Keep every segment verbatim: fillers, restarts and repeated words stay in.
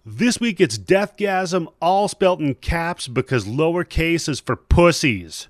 This week it's Deathgasm, all spelt in caps because lowercase is for pussies.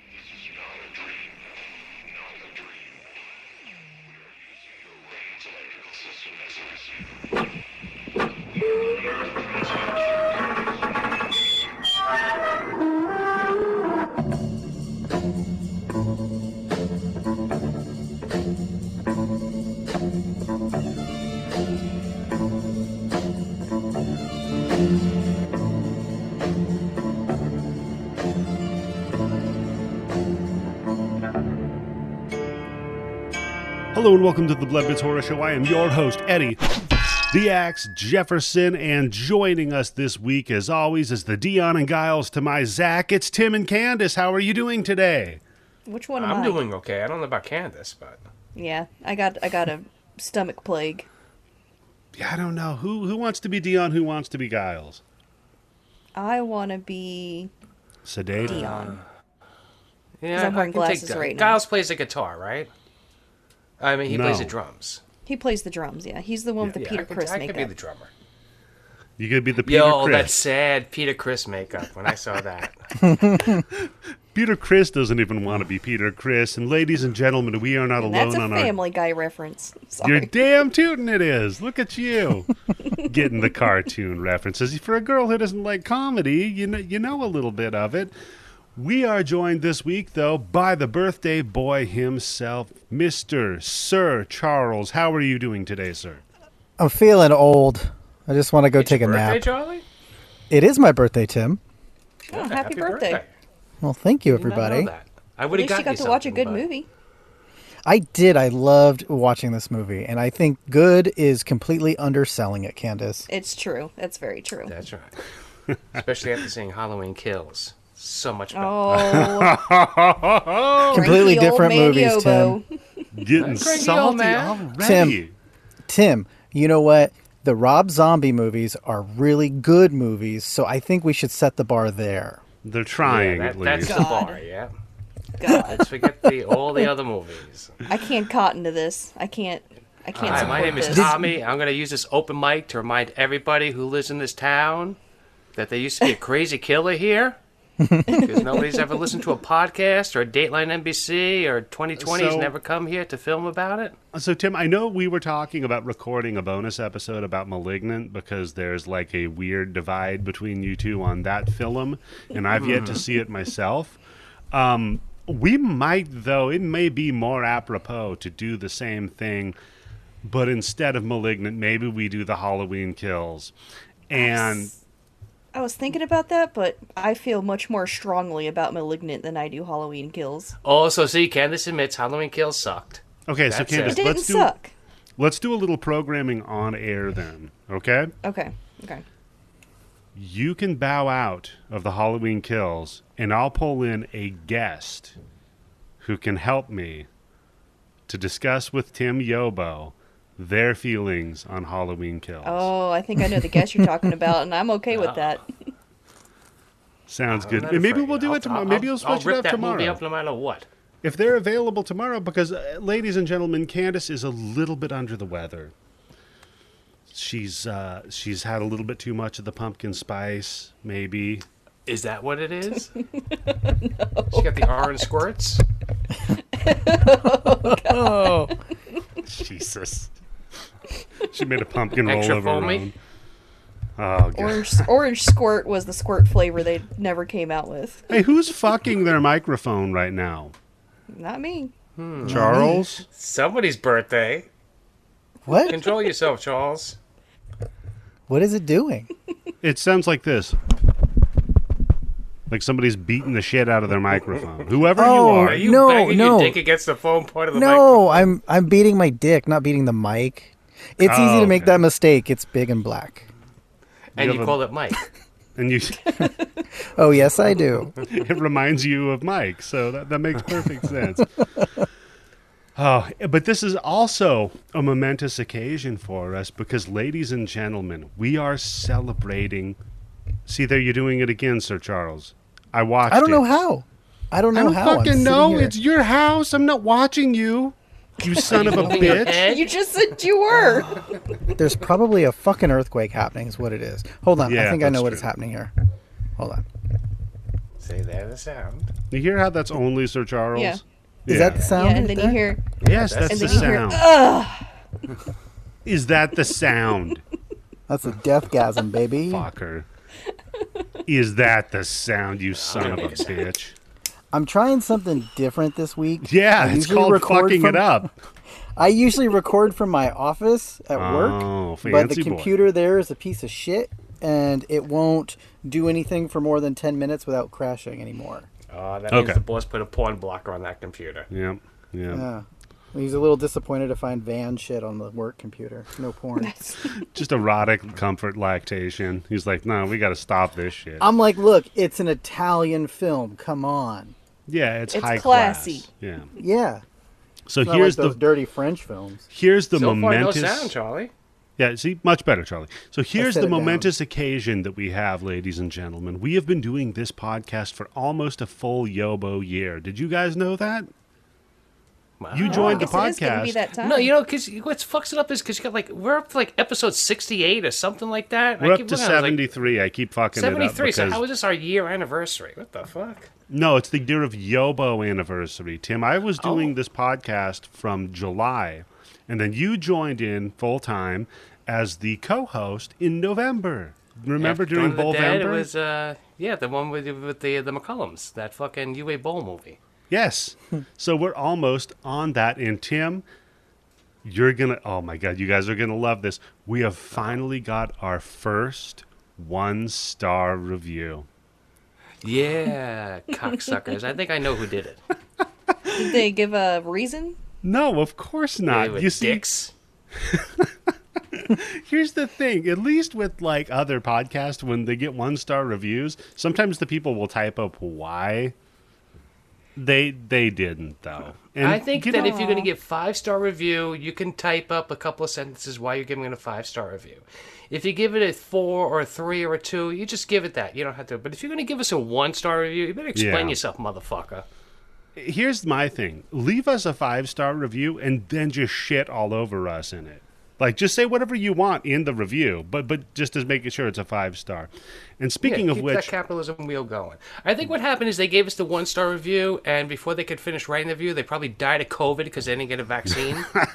Hello and welcome to the Blood Bits Horror Show. I am your host, Eddie, the Axe Jefferson, and joining us this week, as always, is the Dion and Giles to my Zach. It's Tim and Candace. How are you doing today? Which one am I'm I? doing okay. I don't know about Candace, but Yeah, I got I got a stomach plague. Yeah, I don't know. Who who wants to be Dion? Who wants to be Giles? I want to be Sedated. Dion. yeah, I'm wearing I can take glasses that. right now. Giles plays the guitar, right? I mean, he No. plays the drums. He plays the drums, yeah. He's the one with the Yeah, Peter I could, Criss I could makeup. be the drummer. You could be the Peter Yo, that Criss. sad Peter Criss makeup when I saw that. Peter Criss doesn't even want to be Peter Criss. And ladies and gentlemen, we are not And alone that's a on our... Family Guy reference. Sorry. You're damn tootin' it is. Look at you. Getting the cartoon references. For a girl who doesn't like comedy, you know, you know a little bit of it. We are joined this week, though, by the birthday boy himself, Mister Sir Charles. How are you doing today, sir? I'm feeling old. I just want to go It's take a your birthday, nap. Charlie? It is my birthday, Tim. Oh, Yeah, happy birthday. Well, thank you, Did not know everybody. that. I At would have least you got to watch a good movie. I did. I loved watching this movie, and I think good is completely underselling it, Candace. It's true. That's very true. That's right. Especially after seeing Halloween Kills. So much better. Oh, Completely cranky old different man movies, Yobo. Getting Cranky old salty man. already. Tim. Tim, you know what? The Rob Zombie movies are really good movies, so I think we should set the bar there. They're trying, Yeah, at that, that's least. the God. bar, yeah. God, Let's forget the all the other movies. I can't cotton to this. I can't. I can't Hi, support my name is this. Tommy. I'm going to use this open mic to remind everybody who lives in this town that there used to be a crazy killer here. Because nobody's ever listened to a podcast or a Dateline N B C or twenty twenty's So- never come here to film about it. So, Tim, I know we were talking about recording a bonus episode about Malignant because there's like a weird divide between you two on that film, and I've yet to see it myself. Um, we might, though, it may be more apropos to do the same thing, but instead of Malignant, maybe we do the Halloween Kills. And I was thinking about that, but I feel much more strongly about Malignant than I do Halloween Kills. Also, see, Candace admits Halloween Kills sucked. okay, so That's Candace, It didn't let's do suck. let's do a little programming on air then. Okay, Okay. Okay. you can bow out of the Halloween Kills, and I'll pull in a guest who can help me to discuss with Tim Yobo their feelings on Halloween Kills. Oh, I think I know the guest you're talking about, and I'm okay with that. Sounds I'm good. not And maybe afraid. we'll do I'll- it tomorrow. I'll- Maybe you'll I'll switch rip it up that tomorrow. movie up no matter what. If they're available tomorrow, because, uh, ladies and gentlemen, Candace is a little bit under the weather. She's uh, she's had a little bit too much of the pumpkin spice, maybe. Is that what it is? no. She got the orange squirts. Oh, Jesus. She made a pumpkin Extra roll of her foamy? own. Oh, God. Orange Orange Squirt was the squirt flavor they never came out with. Hey, who's fucking their microphone right now? Not me. Charles? Somebody's birthday. what? Control yourself, Charles. What is it doing? It sounds like this. Like somebody's beating the shit out of their microphone. Whoever you Oh, are. Are you No, banging no. your dick against the phone part of the No, I'm I'm beating my dick, not beating the mic. It's Oh, easy to make okay. that mistake. It's big and black. And You you, have a- call it Mike. And you, Oh, yes, I do. it reminds you of Mike, so that, that makes perfect sense. Oh, but this is also a momentous occasion for us because, ladies and gentlemen, we are celebrating. See, there you're doing it again, Sir Charles. I watched I don't it. know how. I don't know I don't how. I'm fucking sitting know. here. It's your house. I'm not watching you. You son of a Moving your bitch. head? You just said you were. There's probably a fucking earthquake happening is what it is. Hold on. I Yeah, think I know that's what true. is happening here. Hold on. Say there's the sound. You hear how that's only Sir Charles? Yeah. Is that the sound? Yeah, and right then you there? hear, Yes, that's and the then you hear, sound. ugh. Is that the sound? That's a deathgasm, baby. Fucker. Is that the sound, you son of a bitch? I'm trying something different this week. Yeah, I it's usually called record fucking from- it up. I usually record from my office at work, Oh, but fancy the boy. computer there is a piece of shit, and it won't do anything for more than ten minutes without crashing anymore. Oh, that Okay. means the boss put a porn blocker on that computer. Yep, yep. Yeah. He's a little disappointed to find van shit on the work computer. No porn. Just erotic comfort lactation. He's like, no, we got to stop this shit. I'm like, look, it's an Italian film. Come on. yeah, it's, It's high classy. class. Yeah. Yeah. So It's not here's like those the dirty French films. here's the So far, no momentous. sound, Charlie. Yeah, see, much better, Charlie. So here's set the it down. momentous occasion that we have, ladies and gentlemen. We have been doing this podcast for almost a full Yobo year. Did you guys know that? Wow. You I joined the guess it is gonna be podcast. that time. No, you know, because what fucks it up is because you got like we're up to like episode sixty-eight or something like that. We're I up keep to looking, I was like, seventy-three. I keep fucking seventy-three. it up So because how is this our year anniversary? What the fuck? no, it's the year of Yobo anniversary. Tim, I was doing Oh. this podcast from July, and then you joined in full time as the co-host in November. Remember After during Dawn of the Dead, Bowlvember? It was uh yeah the one with with the the McCullums, that fucking U A Bowl movie. Yes. So we're almost on that. And Tim, you're going to, oh my God, you guys are going to love this. We have finally got our first one star review. Yeah, cocksuckers. I think I know who did it. Did they give a reason? No, of course They not. were You see, dicks. here's the thing. At least with like other podcasts, when they get one star reviews, sometimes the people will type up why. They they didn't though. And I think you that know- if you're going to give five star review, you can type up a couple of sentences why you're giving it a five star review. If you give it a four or a three or a two, you just give it that. You don't have to. But if you're going to give us a one star review, you better explain Yeah. yourself, motherfucker. here's my thing. Leave us a five star review and then just shit all over us in it. Like, just say whatever you want in the review, but but just as making sure it's a five star. And speaking Yeah, of keep which, that capitalism wheel going. I think what happened is they gave us the one star review, and before they could finish writing the review, they probably died of COVID because they didn't get a vaccine.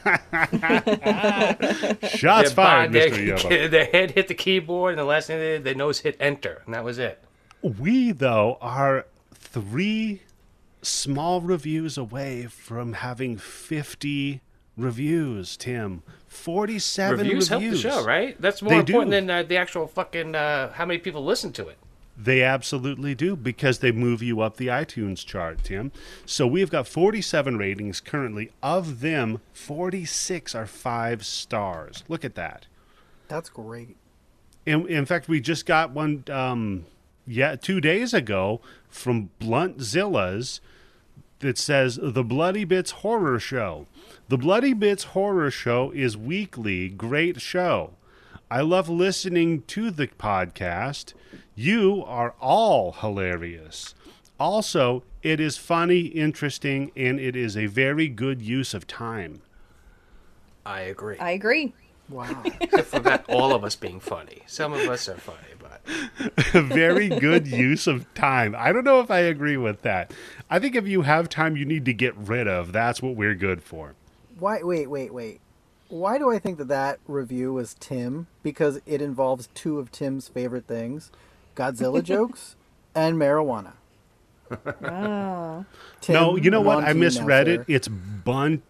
shots Their fired, body- Mister their- Yobo. Their head hit the keyboard, and the last thing they did, their nose hit enter, and that was it. We, though, are three small reviews away from having fifty reviews, Tim. forty-seven Reviews reviews. help the show, right? That's more They important do. than uh, the actual fucking uh, how many people listen to it. They absolutely do, because they move you up the iTunes chart, Tim. So we've got forty-seven ratings currently. Of them, forty-six are five stars. Look at that. That's great. In, in fact, we just got one, um, yeah, two days ago from Bluntzilla's that says The Bloody Bits Horror Show. The Bloody Bits Horror Show is weekly. Great show. I love listening to the podcast. You are all hilarious. Also, it is funny, interesting, and it is a very good use of time. I agree. I agree. Wow. Except for that, all of us being funny. Some of us are funny, but A very good use of time. I don't know if I agree with that. I think if you have time you need to get rid of, that's what we're good for. Why? Wait, wait, wait. Why do I think that that review was Tim? Because it involves two of Tim's favorite things: Godzilla jokes and marijuana. Oh. Tim, no, you know I'm what? on I to you misread now, it. sir. It's Bun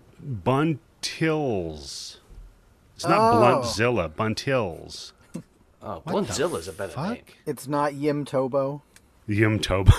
Buntills. It's not Oh. Bluntzilla. Buntills. oh, What the Blundzilla's a better fuck? name. It's not Yim Tobo. Yum Toba.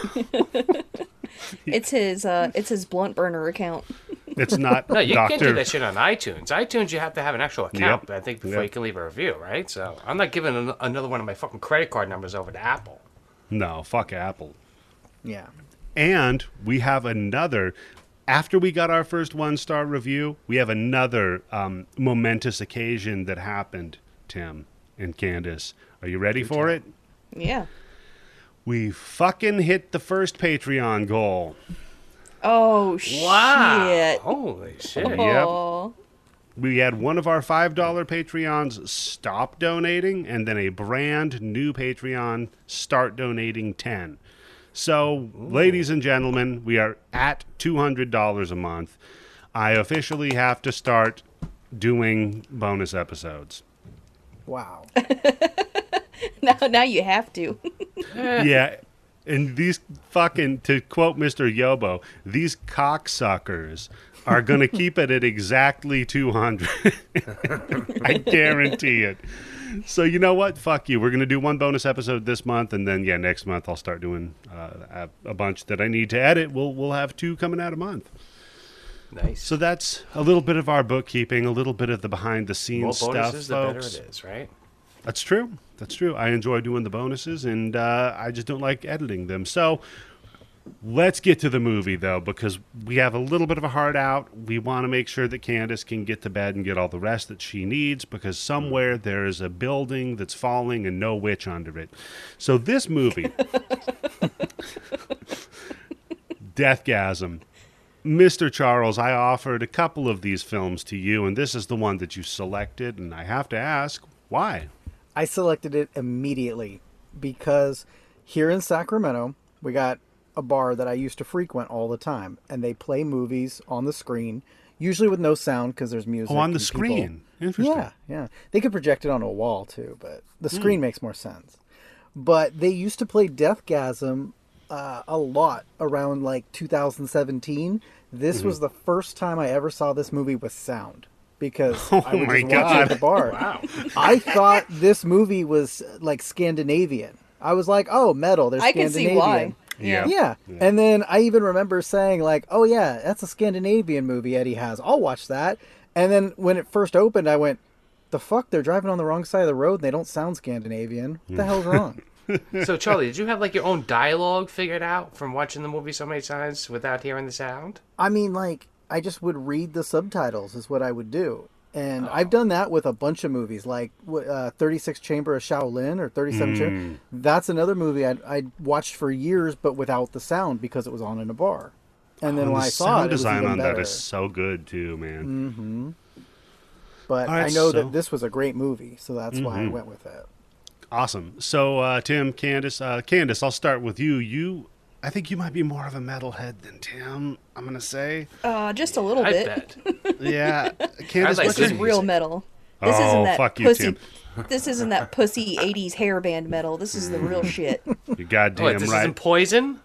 It's his uh it's his blunt burner account. It's not No, you can't do Doctor that shit on iTunes. iTunes, you have to have an actual account, Yep. I think, before Yep. you can leave a review, right? So I'm not giving an- another one of my fucking credit card numbers over to Apple. No, fuck Apple. Yeah. And we have another. After we got our first one star review, we have another um, momentous occasion that happened, Tim and Candace. Are you ready for it? Yeah. We fucking hit the first Patreon goal. Oh Wow. shit. Holy shit. Yep. Oh. We had one of our five dollar Patreons stop donating, and then a brand new Patreon start donating ten. So, ladies and gentlemen, we are at two hundred dollars a month. I officially have to start doing bonus episodes. Wow. Now, now you have to. Yeah, and these fucking, to quote Mister Yobo, these cocksuckers are going to keep it at exactly two hundred. I guarantee it. So you know what? Fuck you. We're going to do one bonus episode this month, and then, yeah, next month I'll start doing uh, a, a bunch that I need to edit. We'll, we'll have two coming out a month. Nice. So that's a little bit of our bookkeeping, a little bit of the behind-the-scenes More stuff, bonuses, the better folks. it is, right? That's true. That's true. I enjoy doing the bonuses, and uh, I just don't like editing them. So let's get to the movie, though, because we have a little bit of a heart out. We want to make sure that Candace can get to bed and get all the rest that she needs, because somewhere there is a building that's falling and no witch under it. So this movie, Deathgasm. Mister Charles, I offered a couple of these films to you, and this is the one that you selected, and I have to ask, why? I selected it immediately because here in Sacramento, we got a bar that I used to frequent all the time, and they play movies on the screen, usually with no sound because there's music. Oh, on the and screen. people- Interesting. Yeah, yeah. They could project it on a wall too, but the screen makes more sense. But they used to play Deathgasm uh, a lot around like two thousand seventeen. This was the first time I ever saw this movie with sound. Because Oh I would my just watch it at God. the bar. Wow. I thought this movie was like Scandinavian. I was like, oh, metal, they're I can Scandinavian. see why. Yeah. Yeah. And then I even remember saying like, oh yeah, that's a Scandinavian movie Eddie has. I'll watch that. And then when it first opened, I went, the fuck, they're driving on the wrong side of the road and they don't sound Scandinavian. What the hell's wrong? So, Charlie, did you have like your own dialogue figured out from watching the movie so many times without hearing the sound? I mean, like, I just would read the subtitles is what I would do. And I've done that with a bunch of movies, like uh, thirty-six Chamber of Shaolin or thirty-seven Chamber. That's another movie I I watched for years, but without the sound because it was on in a bar. And then Oh, when the I saw sound it, it was design even on better. that is so good too, man. But All right, I know so- that this was a great movie, so that's why I went with it. Awesome. So, uh, Tim, Candace, uh, Candace, I'll start with you. You, I think you might be more of a metalhead than Tim. I'm gonna say, Uh, just a little I bit. bet. yeah. Candace, like what's This good is your... real music. metal. This Oh, isn't that fuck you, pussy. Tim. This isn't that pussy eighties hairband metal. This is the real shit. You're goddamn What, this right. isn't Poison?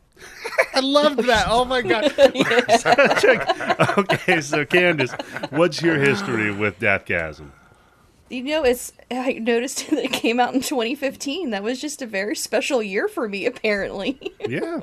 I love that. Oh my god. Such a- okay, so Candace, what's your history with Deathgasm? You know, it's. I noticed that it came out in twenty fifteen. That was just a very special year for me, apparently. Yeah.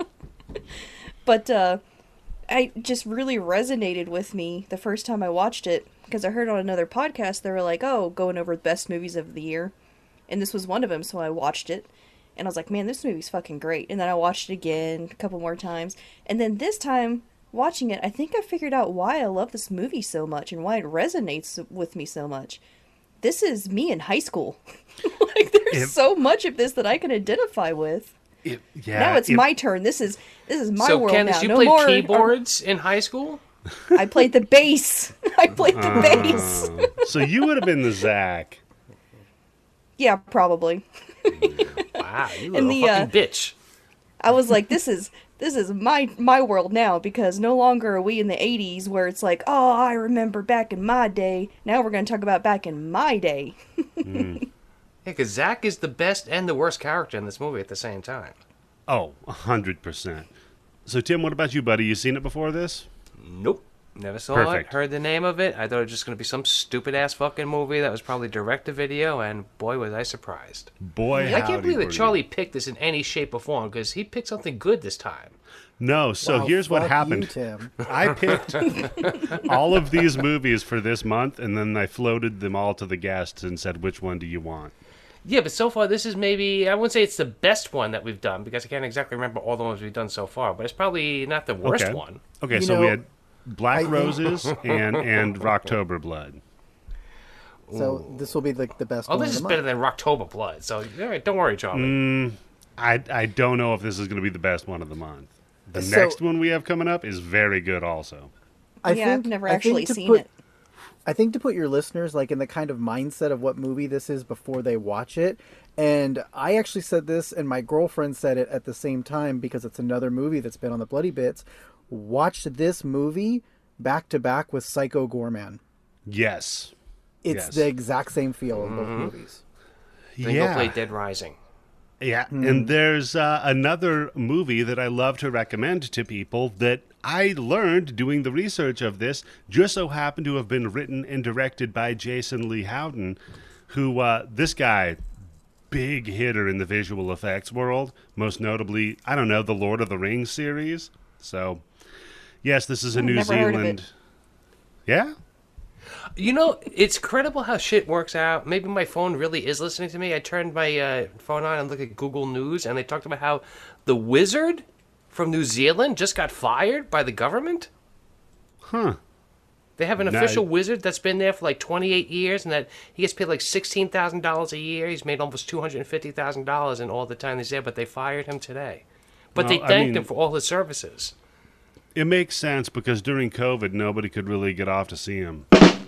But uh, I just really resonated with me the first time I watched it because I heard on another podcast they were like, "Oh, going over the best movies of the year," and this was one of them. So I watched it, and I was like, "Man, this movie's fucking great." And then I watched it again a couple more times, and then this time watching it, I think I figured out why I love this movie so much and why it resonates with me so much. This is me in high school. Like, there's If- so much of this that I can identify with. It, yeah. Now it's it- my turn. This is this is my so, world Candace, now. you no played more. keyboards in high school? I played the bass. I played the bass. Oh. So you would have been the Zach. Yeah, probably. Wow, you And little the, uh, fucking bitch. I was like, this is this is my my world now because no longer are we in the eighties where it's like, oh, I remember back in my day. Now we're going to talk about back in my day. Yeah, because Zach is the best and the worst character in this movie at the same time. Oh, a hundred percent. So Tim, what about you, buddy? You seen it before this? Nope. Never saw Perfect. it, heard the name of it. I thought it was just going to be some stupid ass fucking movie that was probably direct to video, and boy, was I surprised. Boy, I howdy, can't believe that Bertie. Charlie picked this in any shape or form because he picked something good this time. No, so Wow, here's what fuck happened. you, Tim. I picked all of these movies for this month, and then I floated them all to the guests and said, which one do you want? Yeah, but so far this is maybe, I wouldn't say it's the best one that we've done because I can't exactly remember all the ones we've done so far, but it's probably not the worst Okay. one. Okay, You so know, we had Black I- Roses and, and Rocktober Blood. So this will be the, the best Oh, one this of is the better month. than Rocktober Blood, so all right, don't worry, Charlie. Mm, I, I don't know if this is going to be the best one of the month. The So- next one we have coming up is very good also. I yeah, think I've never I think actually to seen put- it. I think to put your listeners like in the kind of mindset of what movie this is before they watch it. And I actually said this, and my girlfriend said it at the same time because it's another movie that's been on the Bloody Bits. Watch this movie back to back with Psycho Gorman. Yes. It's Yes. the exact same feel of both movies. Then yeah. go play Dead Rising. Yeah, and there's uh, another movie that I love to recommend to people that I learned doing the research of this, just so happened to have been written and directed by Jason Lee Howden, who, uh, this guy, big hitter in the visual effects world, most notably, I don't know, the Lord of the Rings series. So, yes, this is a I've New never heard of Zealand... it. Yeah? You know, it's incredible how shit works out. Maybe my phone really is listening to me. I turned my uh, phone on and looked at Google News, and they talked about how the wizard from New Zealand just got fired by the government. Huh. They have an No. official wizard that's been there for like twenty-eight years, and that he gets paid like sixteen thousand dollars a year. He's made almost two hundred fifty thousand dollars in all the time he's there, but they fired him today. But they Well, I thanked mean- him for all his services. It makes sense because during COVID, nobody could really get off to see him.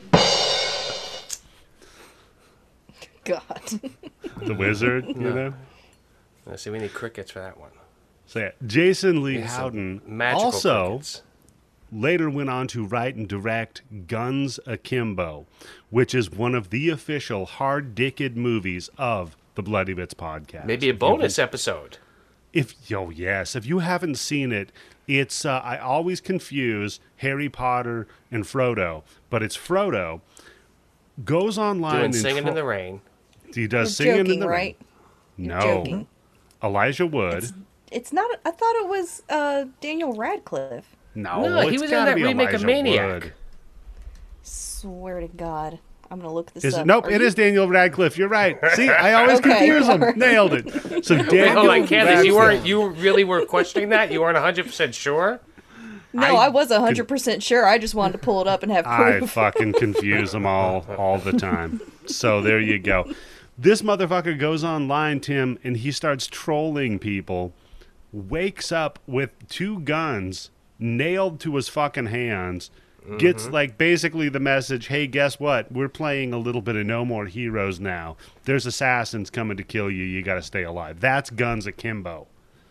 God. The wizard, you know? Let's see, we need crickets for that one. So yeah, Jason Lee Need some Howden magical also crickets. later went on to write and direct Guns Akimbo, which is one of the official hard-dicked movies of the Bloody Bits podcast. Maybe a If you bonus haven't- episode. If oh yes, if you haven't seen it, it's uh, I always confuse Harry Potter and Frodo, but it's Frodo goes online Doing and Singing tro- in the Rain. he does You're singing in joking, the right? rain. You're No, joking. Elijah Wood. It's, it's not. I thought it was uh, Daniel Radcliffe. no, No, he it's was in gotta that be remake of Elijah Maniac. Wood. Swear to God, I'm gonna look this Is up. it? Nope, Are it you- is Daniel Radcliffe. You're right. See, I always Okay. confuse them. Nailed it. So Daniel Wait, hold on, Candace, you Radcliffe- weren't you really were questioning that? You weren't one hundred percent sure? No, I I, was one hundred percent sure. I just wanted to pull it up and have I proof. fucking confuse them all all the time. So there you go. This motherfucker goes online, Tim, and he starts trolling people. Wakes up with two guns nailed to his fucking hands. Gets like basically the message, hey, guess what? We're playing a little bit of No More Heroes now. There's assassins coming to kill you. You got to stay alive. That's Guns Akimbo.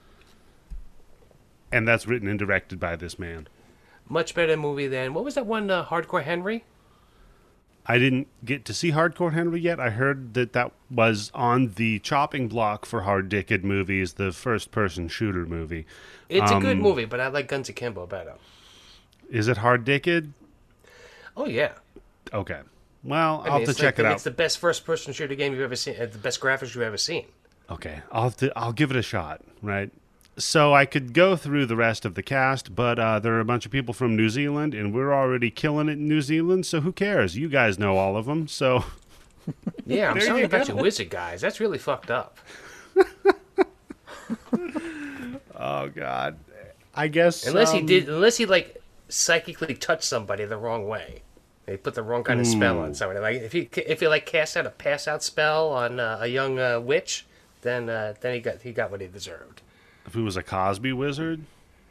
And that's written and directed by this man. Much better movie than what was that one? Uh, Hardcore Henry. I didn't get to see Hardcore Henry yet. I heard that that was on the chopping block for hard-dicked movies, the first-person shooter movie. It's a good Um, movie, but I like Guns Akimbo better. Is it hard-dicked? Oh yeah, Okay. Well, I I'll mean, have to it's check like, it out. It's the best first-person shooter game you've ever seen. uh, The best graphics you've ever seen. Okay, I'll have to, I'll give it a shot, right? So I could go through the rest of the cast, but uh, there are a bunch of people from New Zealand, and we're already killing it in New Zealand, so who cares? You guys know all of them, so... Yeah, I'm There sorry you about go. you wizard guys. That's really fucked up. Oh, God. I guess... Unless he um, did, unless he like psychically touched somebody the wrong way. They put the wrong kind of spell Hmm. on somebody. Like if he if he like cast out a pass out spell on uh, a young uh, witch, then uh, then he got he got what he deserved. If he was a Cosby wizard...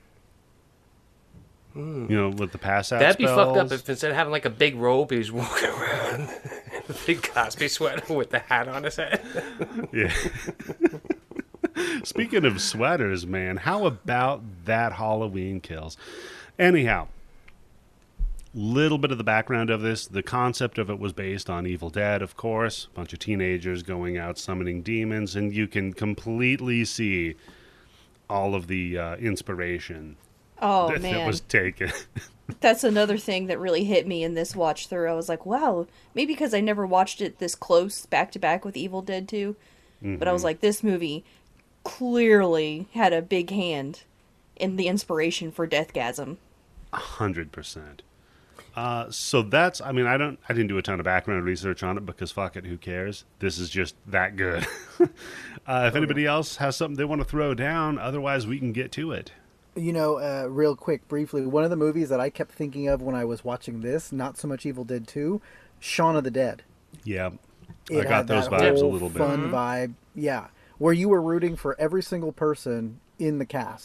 You know, with the pass-out That'd be fucked up spells. if instead of having like a big robe, he was walking around in a big Cosby sweater with the hat on his head. Yeah. Speaking of sweaters, man, how about that Halloween Kills? Anyhow, little bit of the background of this. The concept of it was based on Evil Dead, of course. A bunch of teenagers going out summoning demons, and you can completely see all of the uh, inspiration Oh that, that man, was taken. that's another thing that really hit me in this watch through. I was like, wow, maybe because I never watched it this close back to back with Evil Dead two, but I was like, this movie clearly had a big hand in the inspiration for Deathgasm. A hundred percent. Uh, so that's, I mean, I don't, I didn't do a ton of background research on it because fuck it, who cares? This is just that good. uh, if anybody else has something they want to throw down, otherwise we can get to it. You know, uh, real quick, briefly, one of the movies that I kept thinking of when I was watching this, not so much Evil Dead two, Shaun of the Dead. Yeah, It I got had those that vibes a whole little bit. Fun vibe, yeah, where you were rooting for every single person in the cast. Like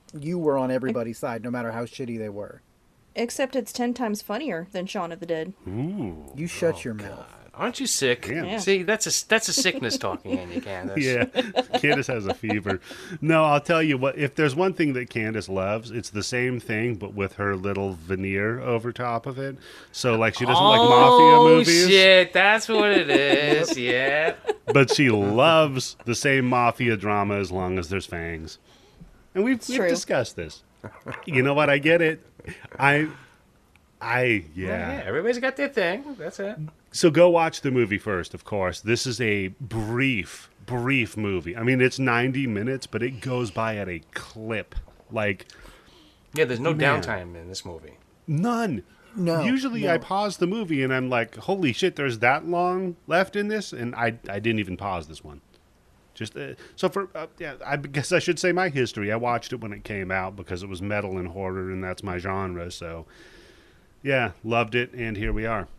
you were on everybody's side, no matter how shitty they were. Except it's ten times funnier than Shaun of the Dead. Ooh. You shut your mouth. Aren't you sick? Damn. Yeah. See, that's a that's a sickness talking in you, Candace. Yeah, Candace has a fever. No, I'll tell you what, if there's one thing that Candace loves, it's the same thing, but with her little veneer over top of it. So, like, she doesn't like mafia movies. Oh, shit, that's what it is. Yeah. But she loves the same mafia drama as long as there's fangs. And we've, we've true. discussed this. You know what? I get it. I, I, Yeah, yeah. everybody's got their thing. That's it. So go watch the movie first, of course. This is a brief, brief movie. I mean, it's ninety minutes, but it goes by at a clip. Like, Yeah, there's no Man. downtime in this movie. none. No. Usually no. I pause the movie and I'm like, holy shit, there's that long left in this? And I, I didn't even pause this one. Just uh, so for uh, yeah, I guess I should say my history. I watched it when it came out because it was metal and horror, and that's my genre. So, yeah, loved it, and here we are.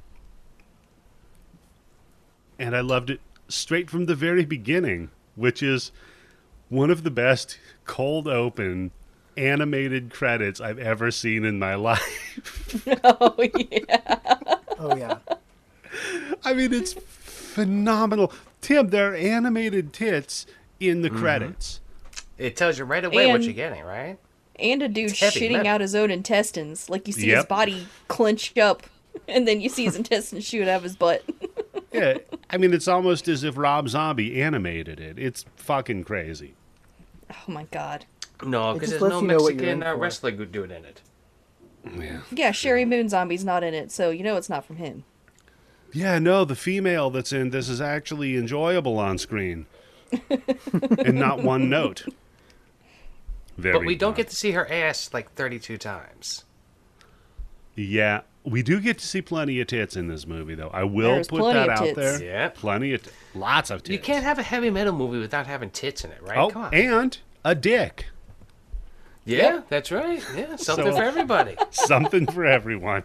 And I loved it straight from the very beginning, which is one of the best cold open animated credits I've ever seen in my life. Oh, yeah. Oh, yeah. I mean, it's phenomenal. Tim, there are animated tits in the credits. It tells you right away what And- you're getting, right? And a dude It's heavy shitting metal. out his own intestines. Like, you see his Yep. body clench up, and then you see his intestines shoot out of his butt. Yeah, I mean, it's almost as if Rob Zombie animated it. It's fucking crazy. Oh, my God. No, It because just there's lets no you know what you're Mexican in uh, for. wrestler good doing in it. Yeah. Yeah, Sherry Moon Zombie's not in it, so you know it's not from him. Yeah, no, the female that's in this is actually enjoyable on screen. And not one note. Very But we don't odd. get to see her ass like thirty-two times. Yeah, we do get to see plenty of tits in this movie, though. I will There's put plenty that of out tits. there. Yeah. Plenty of, t- lots of tits. You can't have a heavy metal movie without having tits in it, right? Oh, Come on. and a dick. Yeah, that's right. Yeah, something So- for everybody. Something for everyone.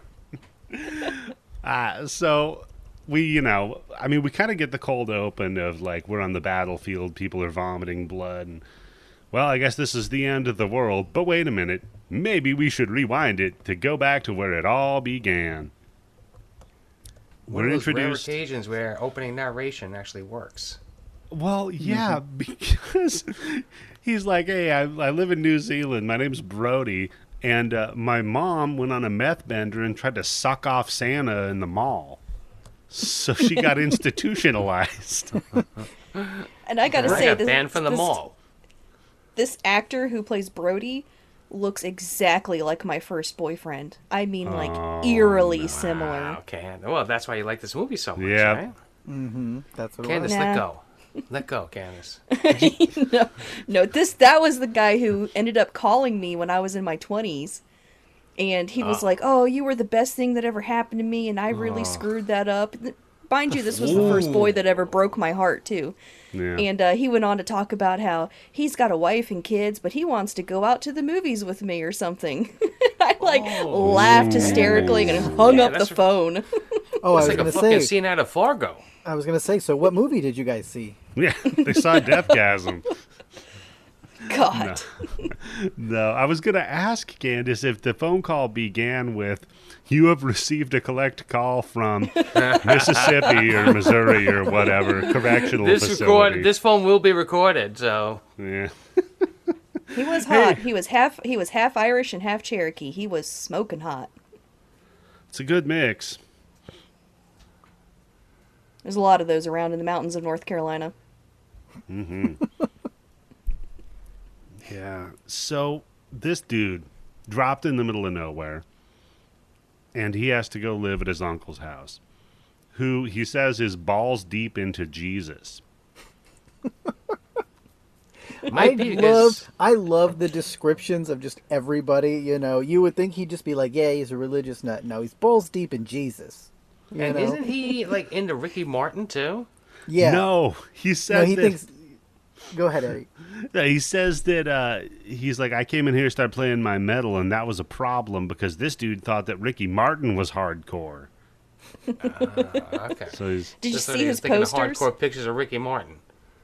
Uh, so we, you know, I mean, we kind of get the cold open of like we're on the battlefield, people are vomiting blood, and well, I guess this is the end of the world. But wait a minute, maybe we should rewind it to go back to where it all began. One We're of those rare introduced. occasions where opening narration actually works. Well, yeah, because he's like, hey, I, I live in New Zealand. My name's Brody. And uh, my mom went on a meth bender and tried to suck off Santa in the mall. So she got institutionalized. And I gotta I say, got this, banned from the this, mall. this actor who plays Brody looks exactly like my first boyfriend. I mean, like, Oh, eerily similar. Wow, Can- well, that's why you like this movie so much, Yeah. right? Mm-hmm. That's what it Candace, was. Nah. let go. Let go, Candace. no, no, this that was the guy who ended up calling me when I was in my twenties, and he was Oh. like, "Oh, you were the best thing that ever happened to me, and I really screwed that up." Mind you, this was the first boy that ever broke my heart too. Yeah. And uh, he went on to talk about how he's got a wife and kids, but he wants to go out to the movies with me or something. I like Oh. laughed hysterically and hung Yeah, up the that's- phone. Oh, I It's was like a gonna fucking say. scene out of Fargo. I was gonna say. So, what movie did you guys see? Yeah, they saw Deathgasm. God. No, I was going to ask Candace if the phone call began with, you have received a collect call from Mississippi or Missouri or whatever, correctional This facility. record, this phone will be recorded, so Yeah. He was hot. He was half he was half Irish and half Cherokee. He was smoking hot. It's a good mix. There's a lot of those around in the mountains of North Carolina. Yeah. So this dude dropped in the middle of nowhere, and he has to go live at his uncle's house, who he says is balls deep into Jesus. it I might be because love, I love the descriptions of just everybody. You know, you would think he'd just be like, "Yeah, he's a religious nut." No, he's balls deep in Jesus. You and know? isn't he like into Ricky Martin too? Yeah. No, he says No, he that, thinks. Go ahead, Eddie. Yeah, he says that uh, he's like, I came in here, started playing my metal, and that was a problem because this dude thought that Ricky Martin was hardcore. Uh, okay. So he's Did you Just so see he was his thinking of posters? hardcore pictures of Ricky Martin.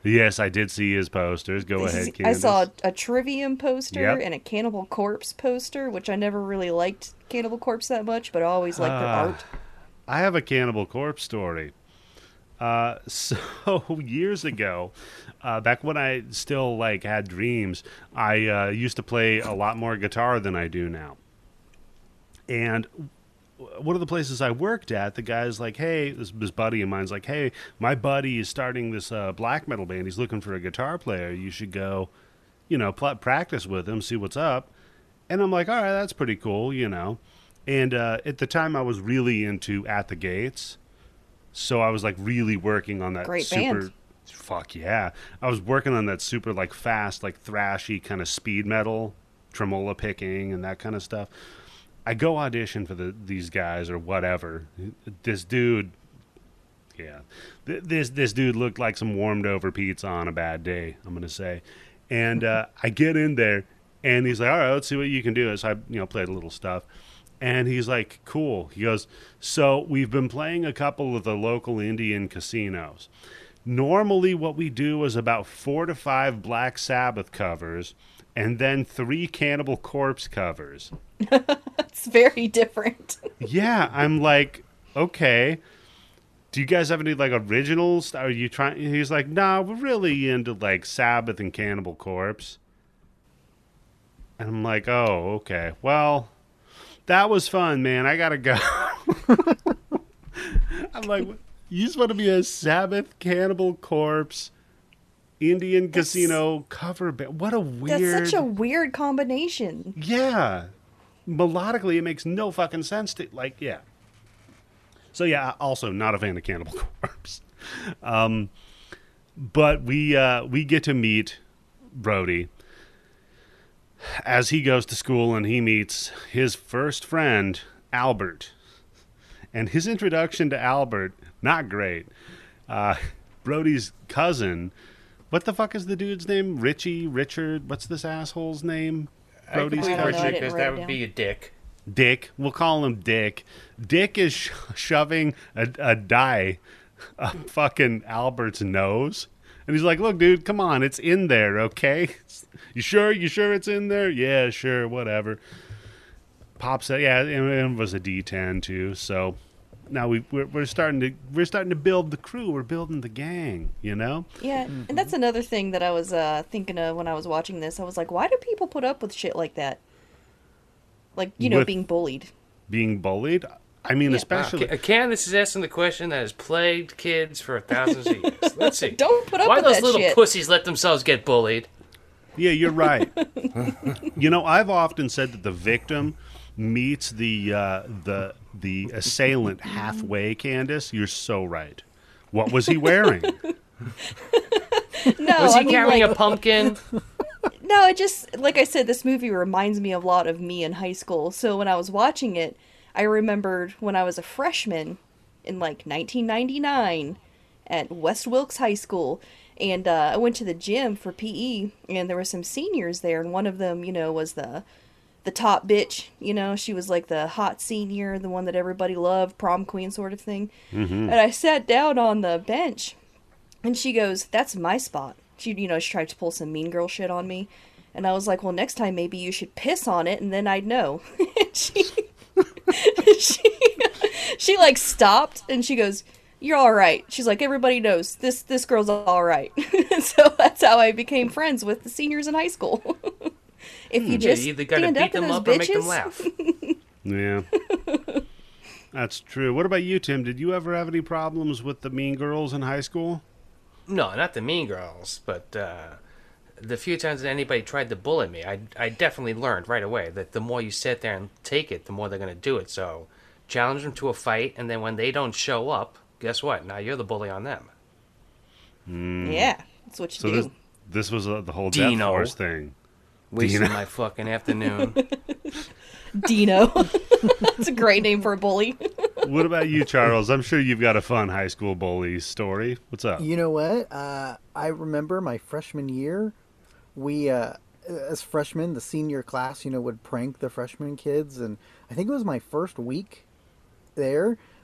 Yes, I did see his posters. Go ahead, I Candace. saw a, a Trivium poster Yep. and a Cannibal Corpse poster, which I never really liked Cannibal Corpse that much, but I always liked their Ah. art. I have a Cannibal Corpse story. Uh, so years ago, uh, back when I still like had dreams, I uh, used to play a lot more guitar than I do now. And one of the places I worked at, the guy's like, "Hey," this, this buddy of mine's like, "Hey, my buddy is starting this uh, black metal band. He's looking for a guitar player. You should go, you know, pl- practice with him, see what's up." And I'm like, "All right, that's pretty cool, you know." And uh, at the time, I was really into At the Gates. So I was like really working on that Great super band. fuck yeah. I was working on that super like fast, like thrashy kind of speed metal, tremola picking and that kind of stuff. I go audition for the these guys or whatever. This dude yeah. Th- This this dude looked like some warmed over pizza on a bad day, I'm going to say. And uh, I get in there and he's like, "All right, let's see what you can do." So I, you know, played a little stuff. And he's like, "Cool." He goes, "So we've been playing a couple of the local Indian casinos. Normally what we do is about four to five Black Sabbath covers and then three Cannibal Corpse covers." It's very different. Yeah, I'm like, "Okay. Do you guys have any like originals? Are you trying?" He's like, "Nah, we're really into like Sabbath and Cannibal Corpse." And I'm like, "Oh, okay. Well, that was fun, man. I gotta go." I'm like, "You just want to be a Sabbath, Cannibal Corpse, Indian That's- casino cover band? What a weird." That's such a weird combination. Yeah. Melodically, it makes no fucking sense to, like, yeah. So, yeah, also not a fan of Cannibal Corpse. Um, but we uh, we get to meet Brody as he goes to school and he meets his first friend, Albert. And his introduction to Albert, not great. Uh, Brody's cousin, what the fuck is the dude's name? Richie, Richard, what's this asshole's name? Brody's I don't know, I cousin. didn't Because write that it would down. be a dick. Dick. We'll call him Dick. Dick is sh- shoving a, a die up fucking Albert's nose. And he's like, "Look, dude, come on. It's in there, okay? You sure? You sure it's in there?" "Yeah, sure, whatever." Pops said, yeah, and it was a D ten too. So now we, we're, we're starting to we're starting to build the crew. We're building the gang, you know? Yeah, and that's another thing that I was uh, thinking of when I was watching this. I was like, why do people put up with shit like that? Like, you know, With- being bullied. Being bullied. I mean, Yeah. especially. Wow. Ca- Candace is asking the question that has plagued kids for thousands of years. Let's see. Don't put up Why with those that little shit. pussies let themselves get bullied? Yeah, you're right. You know, I've often said that the victim meets the uh, the the assailant halfway. Candace, you're so right. What was he wearing? No, Was I he mean, carrying like, a pumpkin? no, it just, like I said, this movie reminds me a lot of me in high school. So when I was watching it, I remembered when I was a freshman in like nineteen ninety-nine at West Wilkes High School. And uh, I went to the gym for P E, and there were some seniors there, and one of them, you know, was the the top bitch. You know, she was like the hot senior, the one that everybody loved, prom queen sort of thing. And I sat down on the bench, and she goes, "That's my spot." She, you know, she tried to pull some mean girl shit on me, and I was like, "Well, next time maybe you should piss on it, and then I'd know." And she, she, she like stopped, and she goes, "You're all right." She's like, "Everybody knows this. This girl's all right." So that's how I became friends with the seniors in high school. If you Yeah, just you either gotta stand beat up to them those up or make them bitches, laugh. Yeah. That's true. What about you, Tim? Did you ever have any problems with the mean girls in high school? No, not the mean girls, but uh, the few times that anybody tried to bully me, I, I definitely learned right away that the more you sit there and take it, the more they're going to do it. So challenge them to a fight, and then when they don't show up, guess what? Now you're the bully on them. yeah, that's what you So do. this this was uh, the whole Death Dino. Force thing. Wasting Dino. my fucking afternoon. Dino. That's a great name for a bully. What about you, Charles? I'm sure you've got a fun high school bully story. What's up? You know what? Uh, I remember my freshman year, we, uh, as freshmen, the senior class, you know, would prank the freshman kids. And I think it was my first week there.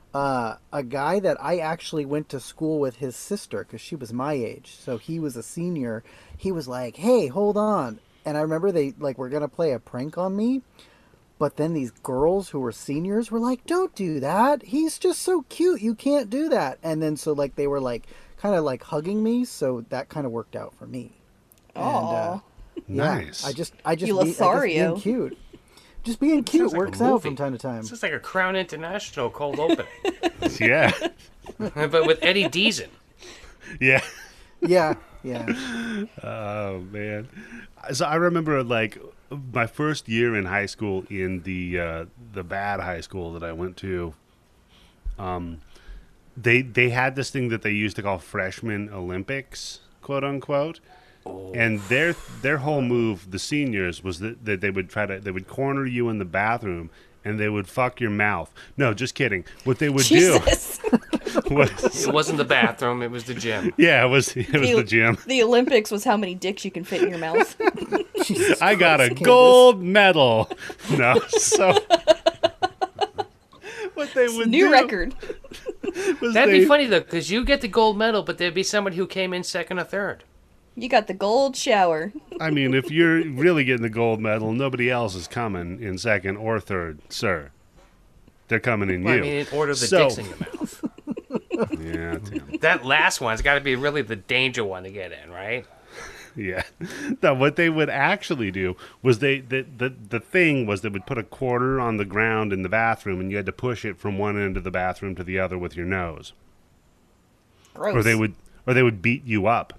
uh, a guy that I actually went to school with his sister because she was my age. So he was a senior. He was like, "Hey, hold on." And I remember they like were gonna play a prank on me. But then these girls who were seniors were like, "Don't do that. He's just so cute. You can't do that." And then so like they were like kind of like hugging me, so that kind of worked out for me. And, uh, yeah, Nice. I just I just, You be, I just Lothario. being cute. Just being cute sounds like a works out movie. from time to time. This is like a Crown International cold opening, Yeah. but with Eddie Deason. Yeah. Yeah, yeah. Oh man. So I remember like my first year in high school in the uh, the bad high school that I went to. Um, they they had this thing that they used to call freshman Olympics, quote unquote. And their their whole move, the seniors, was that, that they would try to they would corner you in the bathroom and they would fuck your mouth. No, just kidding. What they would Jesus. do was It wasn't the bathroom; it was the gym. yeah, it was it was the gym. The Olympics was how many dicks you can fit in your mouth. Jesus I got a Christ, Candace. gold medal. No, so what they would New do record. was That'd they, be funny though, because you get the gold medal, but there'd be someone who came in second or third. You got the gold shower. I mean, if you're really getting the gold medal, nobody else is coming in second or third, sir. They're coming in Well, you. I mean, in order of the So- dicks in your mouth. Yeah, Tim. That last one's got to be really the danger one to get in, right? Yeah. Now, what they would actually do was they the, the the thing was they would put a quarter on the ground in the bathroom, and you had to push it from one end of the bathroom to the other with your nose, Gross. or they would or they would beat you up.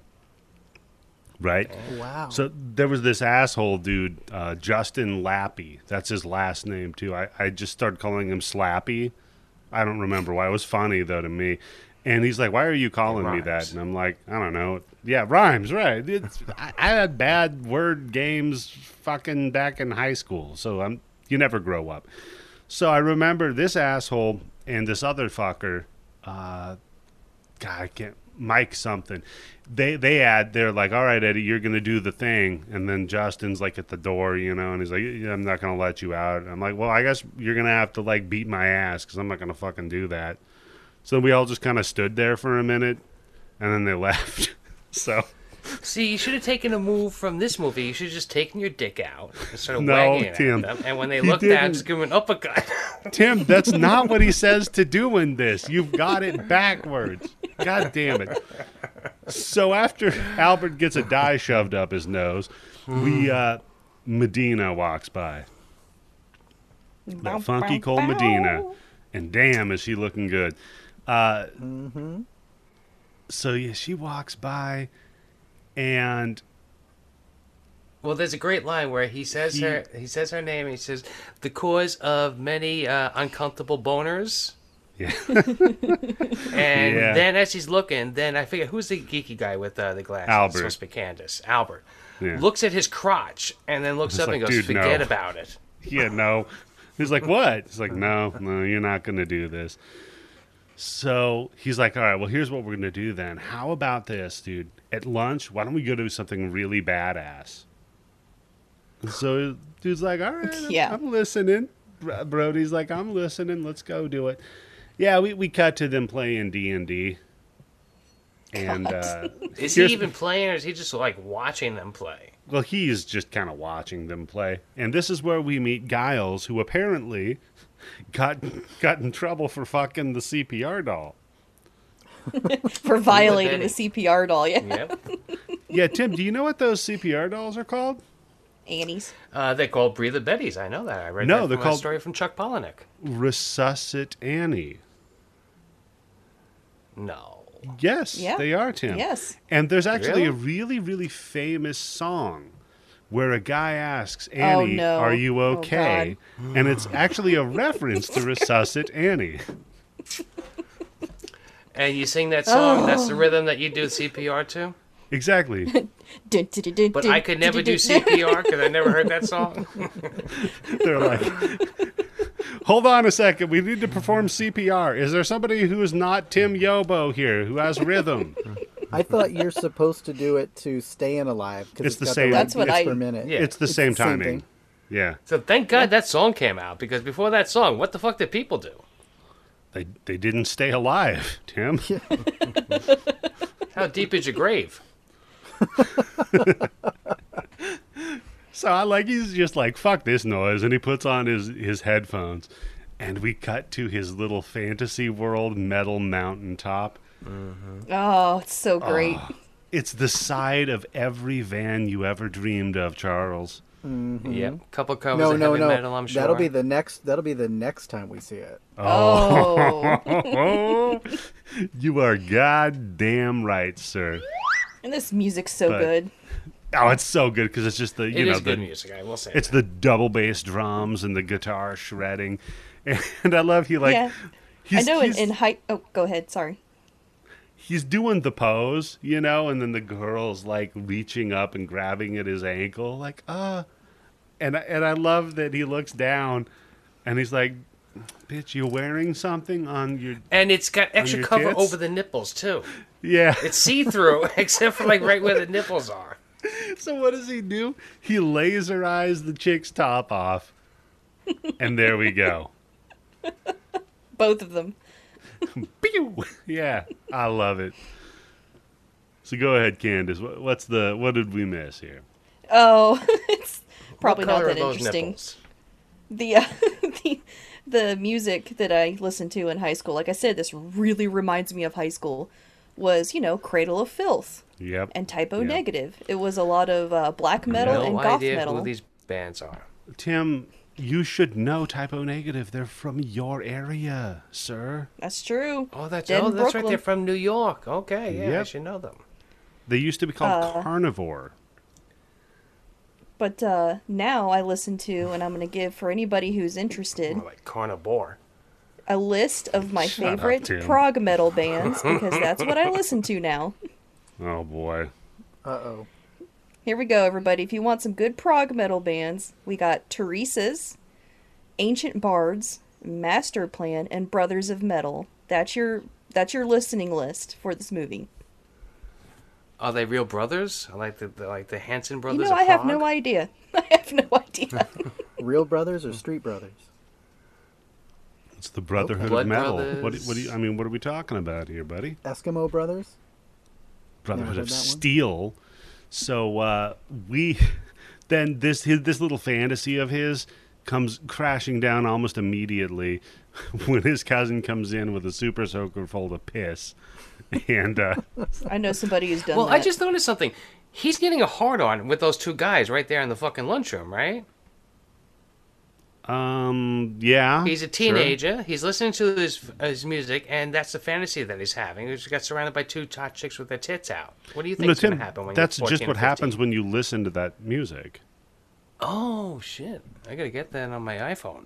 Right. Wow. So there was this asshole dude, uh, Justin Lappy. That's his last name too. I, I just started calling him Slappy. I don't remember why. It was funny though to me. And he's like, "Why are you calling me that?" rhymes. And I'm like, "I don't know. Yeah, rhymes, right? It's, I, I had bad word games fucking back in high school, so I'm you never grow up." So I remember this asshole and this other fucker. Uh, God, I can't. Mike something. They they add. They're like, "All right, Eddie, you're gonna do the thing," and then Justin's like at the door, you know, and he's like, yeah, "I'm not gonna let you out." I'm like, "Well, I guess you're gonna have to like beat my ass because I'm not gonna fucking do that." So we all just kind of stood there for a minute, and then they left. So See, you should have taken a move from this movie. You should have just taken your dick out and started No, wagging Tim. at them. And when they He looked at didn't. him, just give him an uppercut. Tim, that's not what he says to do in this. You've got it backwards. God damn it. So after Albert gets a dye shoved up his nose, we uh, Medina walks by. That funky cold Medina. And damn, is she looking good. Uh, Mm-hmm. So yeah, she walks by and Well, there's a great line where he says He- her he says her name. And he says, "The cause of many uh, uncomfortable boners." yeah. And Yeah. then as he's looking, then I forget who's the geeky guy with uh, the glasses. Albert. It's supposed to be Candace. Albert Yeah. looks at his crotch and then looks It's up like, and goes, "Dude, no." "Forget about it." Yeah, no. He's like, "What?" He's like, "No, no, you're not going to do this." So he's like, "All right, well, here's what we're going to do then. How about this, dude? At lunch, why don't we go do something really badass?" And so dude's like, "All right, I'm, Yeah. I'm listening." Bro- Brody's like, "I'm listening. Let's go do it." Yeah, we, we cut to them playing D and D. And uh, Is he here's- even playing, or is he just like watching them play? Well, he's just kind of watching them play. And this is where we meet Giles, who apparently got got in trouble for fucking the C P R doll. For violating Betty. a C P R doll, yeah. Yep. Yeah, Tim, do you know what those C P R dolls are called? Annie's. Uh, they're called Breather Betties. I know that. I read No, that they're from called- a story from Chuck Palahniuk. Resuscit Annie. No. Yes, Yeah. they are, Tim. Yes. And there's actually a Really? really, really famous song where a guy asks Annie, no. "Are you Oh, okay?" And it's actually a reference to Resuscit Annie. And you sing that song, that's Oh. the rhythm that you do C P R to? Exactly. Dun, dun, dun, dun, But dun, I could never dun, do dun, dun. C P R because I never heard that song. They're like, "Hold on a second. We need to perform C P R. Is there somebody who is not Tim Yobo here who has rhythm?" I thought you're supposed to do it to Staying Alive because It's it's the got same- the right That's what beats I- per minute. Yeah. It's the It's same the same timing. thing. Yeah. So thank God that song came out because before that song, what the fuck did people do? They they didn't stay alive, Tim. How deep is your grave? So I like he's just like, fuck this noise, and he puts on his, his headphones, and we cut to his little fantasy world metal mountaintop. Oh, it's so great. Oh, it's the side of every van you ever dreamed of, Charles. Mm-hmm. Yep. Couple covers No, of no, heavy no. metal, I'm sure. That'll be the next. That'll be the next time we see it. Oh. You are goddamn right, sir. And this music's so But- good. Oh, it's so good because it's just the you It know is the, good music, I will say. it's that. the double bass drums and the guitar shredding, and I love he like Yeah. he's, I know in, he's, in high... Oh, go ahead. Sorry. he's doing the pose, you know, and then the girl's like reaching up and grabbing at his ankle, like uh, and I- and I love that he looks down, and he's like, "Bitch, you're wearing something on your And it's got extra your cover tits? over the nipples, too. yeah." It's see-through, except for, like, right where the nipples are. So what does he do? He laser eyes the chick's top off, and there we go. Both of them. Pew! Yeah, I love it. So go ahead, Candace. What- What's the what did we miss here? Oh, it's probably What not color that are those interesting. nipples? The, uh, the the music that I listened to in high school, like I said, this really reminds me of high school, was, you know, Cradle of Filth Yep. and Typo Yep. Negative. It was a lot of uh, black metal no and goth idea metal. who these bands are. Tim, you should know Typo Negative. They're from your area, sir. That's true. Oh, that's Dead oh, in that's right. Brooklyn. They're from New York. Okay, yeah, I Yep. should know them. They used to be called Uh, Carnivore. But uh, now I listen to, and I'm going to give for anybody who's interested, More like carnivore. a list of my Shut up, favorite Tim. prog metal bands, because that's what I listen to now. Oh boy. Uh oh. Here we go, everybody. If you want some good prog metal bands, we got Teresa's, Ancient Bards, Master Plan, and Brothers of Metal. That's your that's your listening list for this movie. Are they real brothers? Like the, the like the Hanson brothers? You know, of I have Prague? no idea. I have no idea. Real brothers or street brothers? It's the Brotherhood Blood of Metal. Brothers. What, do- what do you, I mean, what are we talking about here, buddy? Eskimo brothers? Brotherhood heard of that one? Steel. So uh, we then this his, this little fantasy of his comes crashing down almost immediately when his cousin comes in with a super soaker full of piss, and uh, I know somebody who's done Well, that. I just noticed something. He's getting a hard on with those two guys right there in the fucking lunchroom, right? um yeah, He's a sure. teenager. He's listening to his his music, and that's the fantasy that he's having. He's got surrounded by two hot chicks with their tits out. What do you think No, is going Tim, to happen when that's you're just fourteen what or happens fifteen? when you listen to that music. Oh shit! I gotta get that on my iPhone.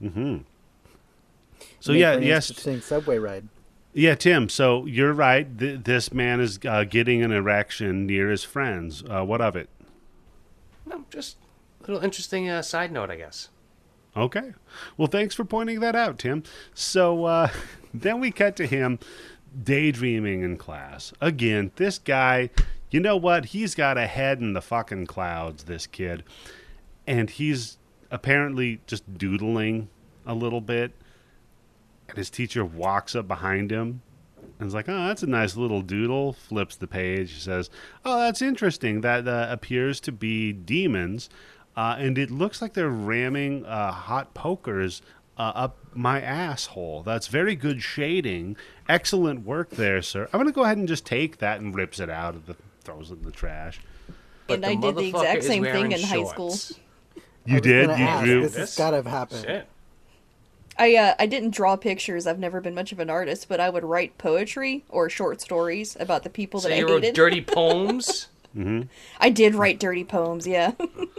So Make yeah, for an yes, Interesting subway ride. yeah, Tim. So you're right. Th- this man is uh, getting an erection near his friends. Uh, what of it? No, just a little interesting uh, side note, I guess. Okay. Well, thanks for pointing that out, Tim. So uh, then we cut to him daydreaming in class. Again, this guy, you know what? He's got a head in the fucking clouds, this kid. And he's apparently just doodling a little bit. And his teacher walks up behind him and is like, oh, that's a nice little doodle. Flips the page. Says, oh, that's interesting. That uh, appears to be demons. Uh, and it looks like they're ramming uh, hot pokers uh, up my asshole. That's very good shading. Excellent work there, sir. I'm going to go ahead and just take that and rips it out of the, throws it in the trash. and I did the motherfucker exact is same thing wearing in high school. shorts. I You was did? gonna You ask, drew? This has got to have happened. Shit. I uh, I didn't draw pictures. I've never been much of an artist, but I would write poetry or short stories about the people So that I you wrote hated. dirty poems? I did write dirty poems. Yeah.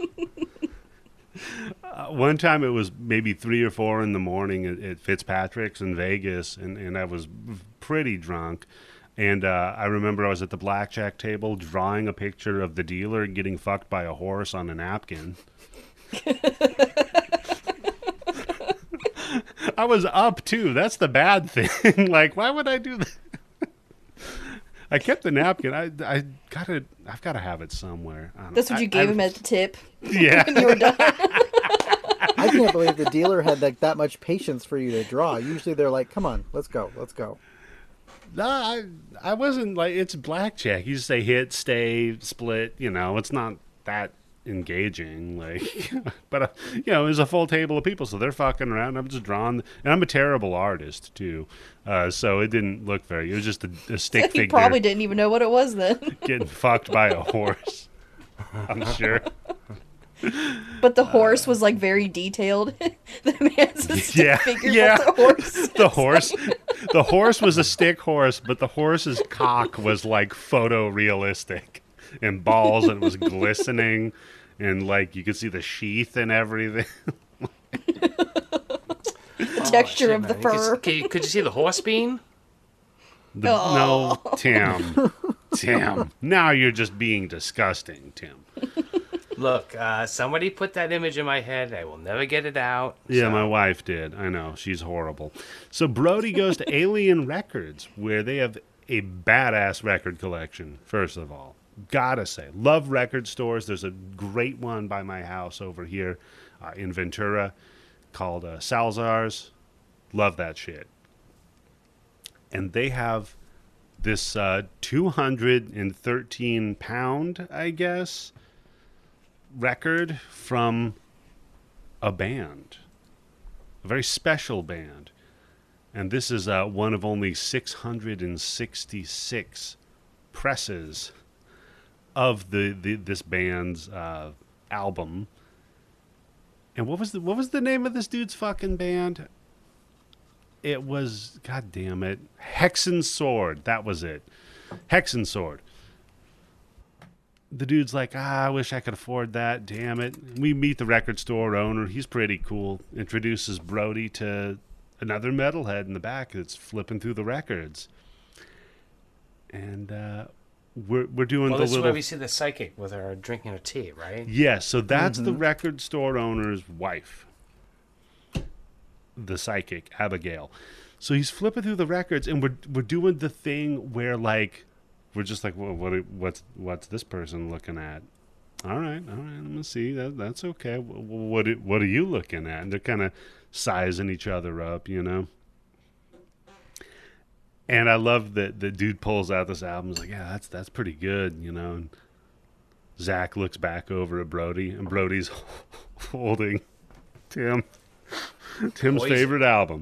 Uh, one time it was maybe three or four in the morning at, at Fitzpatrick's in Vegas, and, and I was pretty drunk. And uh, I remember I was at the blackjack table drawing a picture of the dealer getting fucked by a horse on a napkin. I was up too. That's the bad thing. Like, why would I do that? I kept the napkin. I I gotta. I've got to have it somewhere. I don't- That's what I- you gave I- him as the tip Yeah. when you were done. I can't believe the dealer had like that much patience for you to draw. Usually they're like, "Come on, let's go, let's go." No, I, I wasn't like, it's blackjack. You just say hit, stay, split, you know, it's not that engaging. Like, but, uh, you know, there's a full table of people, so they're fucking around. I'm just drawing, and I'm a terrible artist, too. Uh, so it didn't look very, it was just a, a stick He figure probably didn't even know what it was then. getting fucked by a horse. I'm sure. But the horse was like very detailed. The man's a stick Yeah, figure, yeah. but the horse. The horse, the horse was a stick horse, but the horse's cock was like photorealistic, and balls, and it was glistening, and like you could see the sheath and everything. The texture shit, of the man. You fur. Could, could you, could you see the horse bean? The, Oh. No, Tim, Tim. Now you're just being disgusting, Tim. Look, uh, somebody put that image in my head. I will never get it out. Yeah, so- my wife did. I know. She's horrible. So Brody goes to Alien Records, where they have a badass record collection, first of all. Gotta say. Love record stores. There's a great one by my house over here uh, in Ventura called uh, Salzar's. Love that shit. And they have this uh, two hundred thirteen pound, I guess, record from a band, a very special band, and this is uh, one of only six hundred sixty-six presses of the, the this band's uh, album. And what was the what was the name of this dude's fucking band? It was, god damn it, Hexen Sword. That was it, Hexen Sword. The dude's like, ah, I wish I could afford that. Damn it. We meet the record store owner. He's pretty cool. Introduces Brody to another metalhead in the back that's flipping through the records. And uh, we're we're doing Well, the this is little. where we see the psychic with her drinking her tea, right? Yes, so that's the record store owner's wife, the psychic, Abigail. So he's flipping through the records, and we're we're doing the thing where like we're just like, well, what what's what's this person looking at? All right, all right, I'm gonna see that. That's okay. What what, what are you looking at? And they're kind of sizing each other up, you know. And I love that the dude pulls out this album. He's like, yeah, that's that's pretty good, you know. And Zach looks back over at Brody, and Brody's holding Tim, Tim's Poison. favorite album,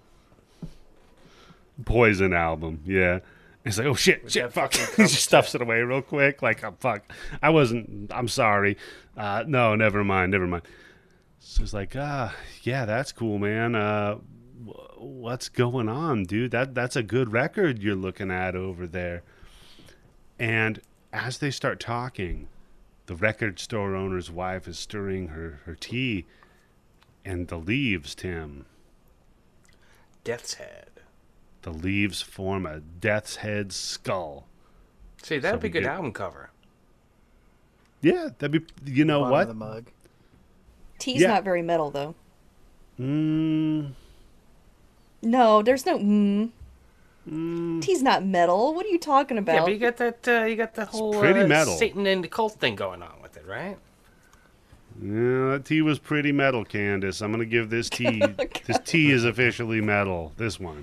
Poison album. Yeah, he's like, oh shit, shit, that fuck. fucking He just stuffs it away real quick, like, oh, fuck. I wasn't. I'm sorry. Uh, no, never mind, never mind. So he's like, ah, yeah, that's cool, man. Uh, wh- what's going on, dude? That that's a good record you're looking at over there. And as they start talking, the record store owner's wife is stirring her, her tea, and the leaves, Tim, Death's Head. the leaves form a death's head skull. See, that'd So be we a good get- album cover. Yeah, that'd be, you know Bottom what? of the mug. Tea's Yeah. not very metal though. Mm, No, there's no mm. Tea's not metal. What are you talking about? Yeah, but you got that. Uh, you got the whole pretty uh, metal. Satan and the cult thing going on with it, right? yeah, that tea was pretty metal, Candace. I'm going to give this tea, this tea is officially metal, this one.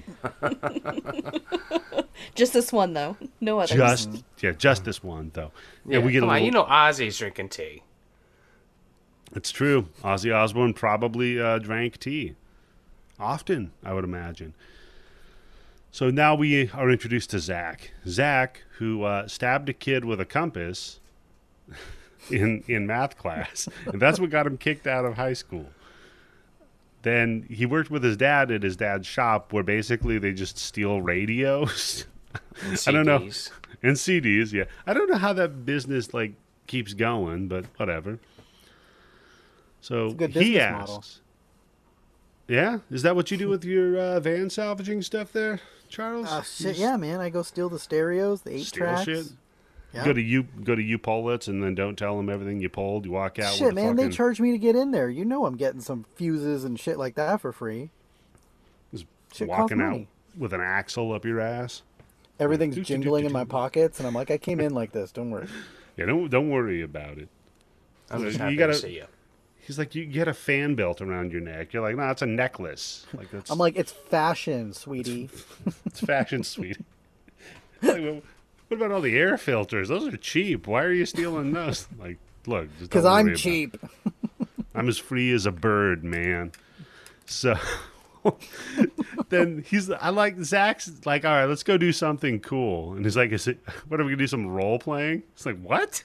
Just this one though. No others. Just, yeah, just this one, though. Yeah, Yeah, we get come a on, little, you know Ozzy's drinking tea. It's true. Ozzy Osbourne probably uh, drank tea. Often, I would imagine. So now we are introduced to Zach. Zach, who uh, stabbed a kid with a compass in, in math class. And that's what got him kicked out of high school. Then he worked with his dad at his dad's shop where basically they just steal radios. And I don't know. C Ds. And C Ds, yeah. I don't know how that business like keeps going, but whatever. So a good he business asks, model. "Yeah, is that what you do with your uh, van salvaging stuff there, Charles? Uh, shit, yeah, man. I go steal the stereos, the eight Steal tracks. shit? Yeah. Go to you, go to you Politz, and then don't tell them everything you pulled. You walk out Shit, with a man, fucking they charge me to get in there. You know I'm getting some fuses and shit like that for free. just Shit costs walking out money. with an axle up your ass. Everything's Do, do, do, jingling do, in my do. pockets, and I'm like, I came in like this. Don't worry. Yeah, don't don't worry about it. I'm just You happy gotta- to see you. He's like, you get a fan belt around your neck. You're like, no, it's a necklace. Like that's, I'm like, it's fashion, sweetie. it's fashion, sweet. Like, well, what about all the air filters? Those are cheap. Why are you stealing those? Like, look, Because I'm cheap. I'm as free as a bird, man. So then he's, I like Zach's like, all right, let's go do something cool. And he's like, is it? What are we gonna do? Some role playing? It's like, what?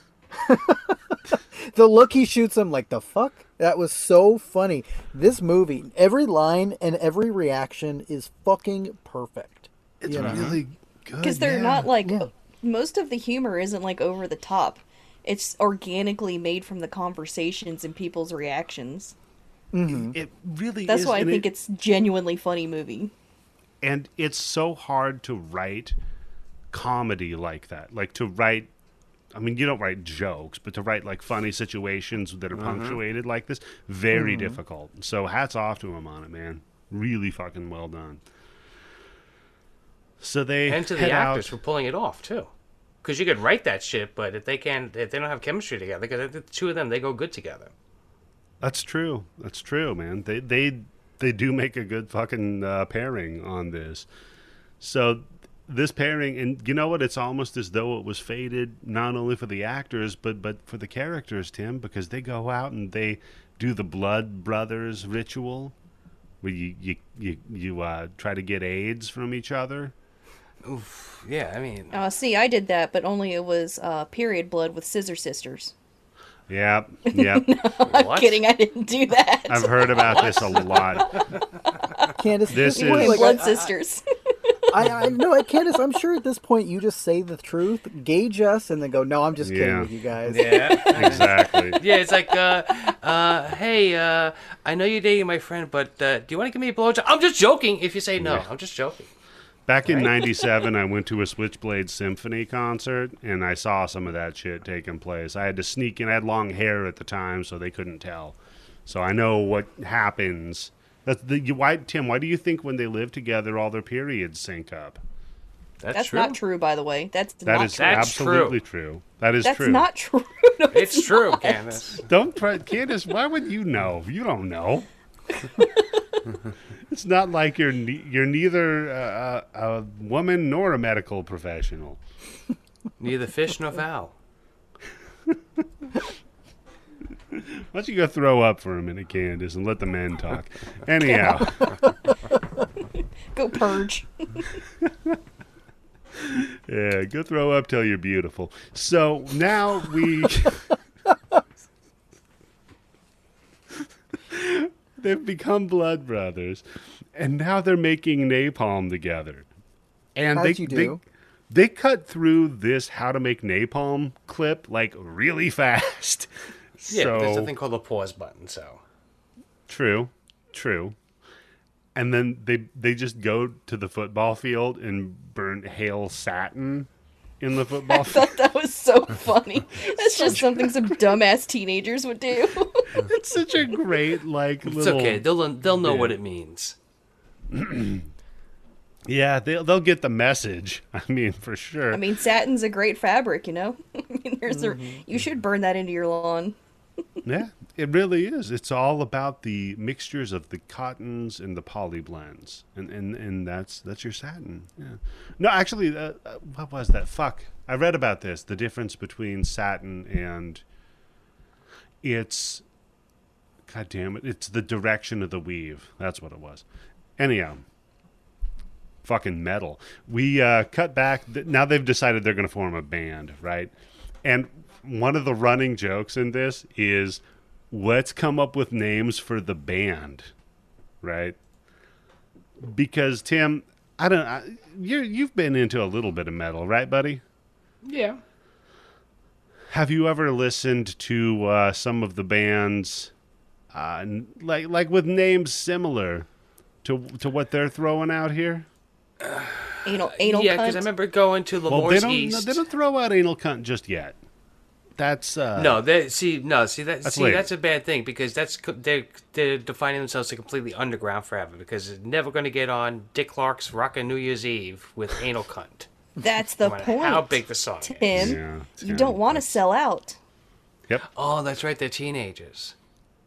The look he shoots him, like, the fuck? That was so funny. This movie, every line and every reaction is fucking perfect. It's you know? really good. Because they're yeah. not like Yeah. most of the humor isn't like over the top. It's organically made from the conversations and people's reactions. It really That's is. why I and think it, it's genuinely funny movie. and it's so hard to write comedy like that. Like to write, I mean, you don't write jokes, but to write like funny situations that are punctuated like this, very difficult. So hats off to him on it, man. Really fucking well done. So they And to the head actors out. for pulling it off too, because you could write that shit, but if they can't, if they don't have chemistry together, because the two of them they go good together. That's true. That's true, man. They they they do make a good fucking uh, pairing on this. So this pairing, and you know what? It's almost as though it was fated not only for the actors but but for the characters, Tim, because they go out and they do the Blood Brothers ritual, where you you you, you uh, try to get AIDS from each other. Yeah, I mean, Uh, see, I did that, but only it was uh, period blood with Scissor Sisters. Yep, yep. what? Kidding, I didn't do that. I've heard about this a lot. Candace, This this is- point, We're like, blood I, sisters. I, I no, Candace, I'm sure at this point you just say the truth, gauge us, and then go, no, I'm just kidding Yeah. with you guys. Yeah, Exactly. yeah. It's like, uh, uh, hey, uh, I know you're dating my friend, but uh, do you want to give me a blowjob? I'm just joking. If you say no, I'm just joking. Back in ninety-seven, I went to a Switchblade Symphony concert, and I saw some of that shit taking place. I had to sneak in. I had long hair at the time, so they couldn't tell. So I know what happens. That's the, you, why, Tim, why do you think when they live together, all their periods sync up? That's, That's true. not true, by the way. That's That not is true. That's absolutely true. That is That's true. not true. No, It's true, Candace. Don't try, Candace, why would you know? You don't know. It's not like you're ne- you're neither uh, a woman nor a medical professional. Neither fish nor fowl. Why don't you go throw up for a minute, Candace, and let the men talk? Anyhow, Go purge. yeah, go throw up till you're beautiful. So now we... They've become blood brothers, and now they're making napalm together. And As they, you they do. they cut through this how to make napalm clip like really fast. Yeah, so, there's a thing called the pause button. So True, true. And then they they just go to the football field and burn hail satin in the football I field. thought that was so funny. That's just something some dumbass teenagers would do. It's such a great like it's little. okay. They'll they'll know Yeah. what it means. Yeah, they'll they'll get the message. I mean, for sure. I mean, satin's a great fabric, you know. I mean, there's a you should burn that into your lawn. Yeah, it really is. It's all about the mixtures of the cottons and the poly blends, and and, and that's that's your satin. Yeah. No, actually, uh, uh, what was that? Fuck, I read about this. The difference between satin and it's, god damn it, it's the direction of the weave. That's what it was. Anyhow, fucking metal. We uh, cut back. Th- now they've decided they're going to form a band, right? And one of the running jokes in this is, let's come up with names for the band, right? Because Tim, I don't, I, you you've been into a little bit of metal, right, buddy? Yeah. Have you ever listened to uh, some of the bands, uh, n- like like with names similar to to what they're throwing out here? Anal, anal yeah, cunt. because I remember going to Well, they Lemore's don't East. they don't throw out anal cunt just yet. That's uh, No, they see no, see that That's see later. that's a bad thing because that's co- they're they're defining themselves as completely underground forever because it's never going to get on Dick Clark's Rockin' New Year's Eve with anal cunt. That's the No matter point. how big the song is. Tim, Yeah, you Tim, don't want to that's- sell out. Yep. Oh, that's right, they're teenagers.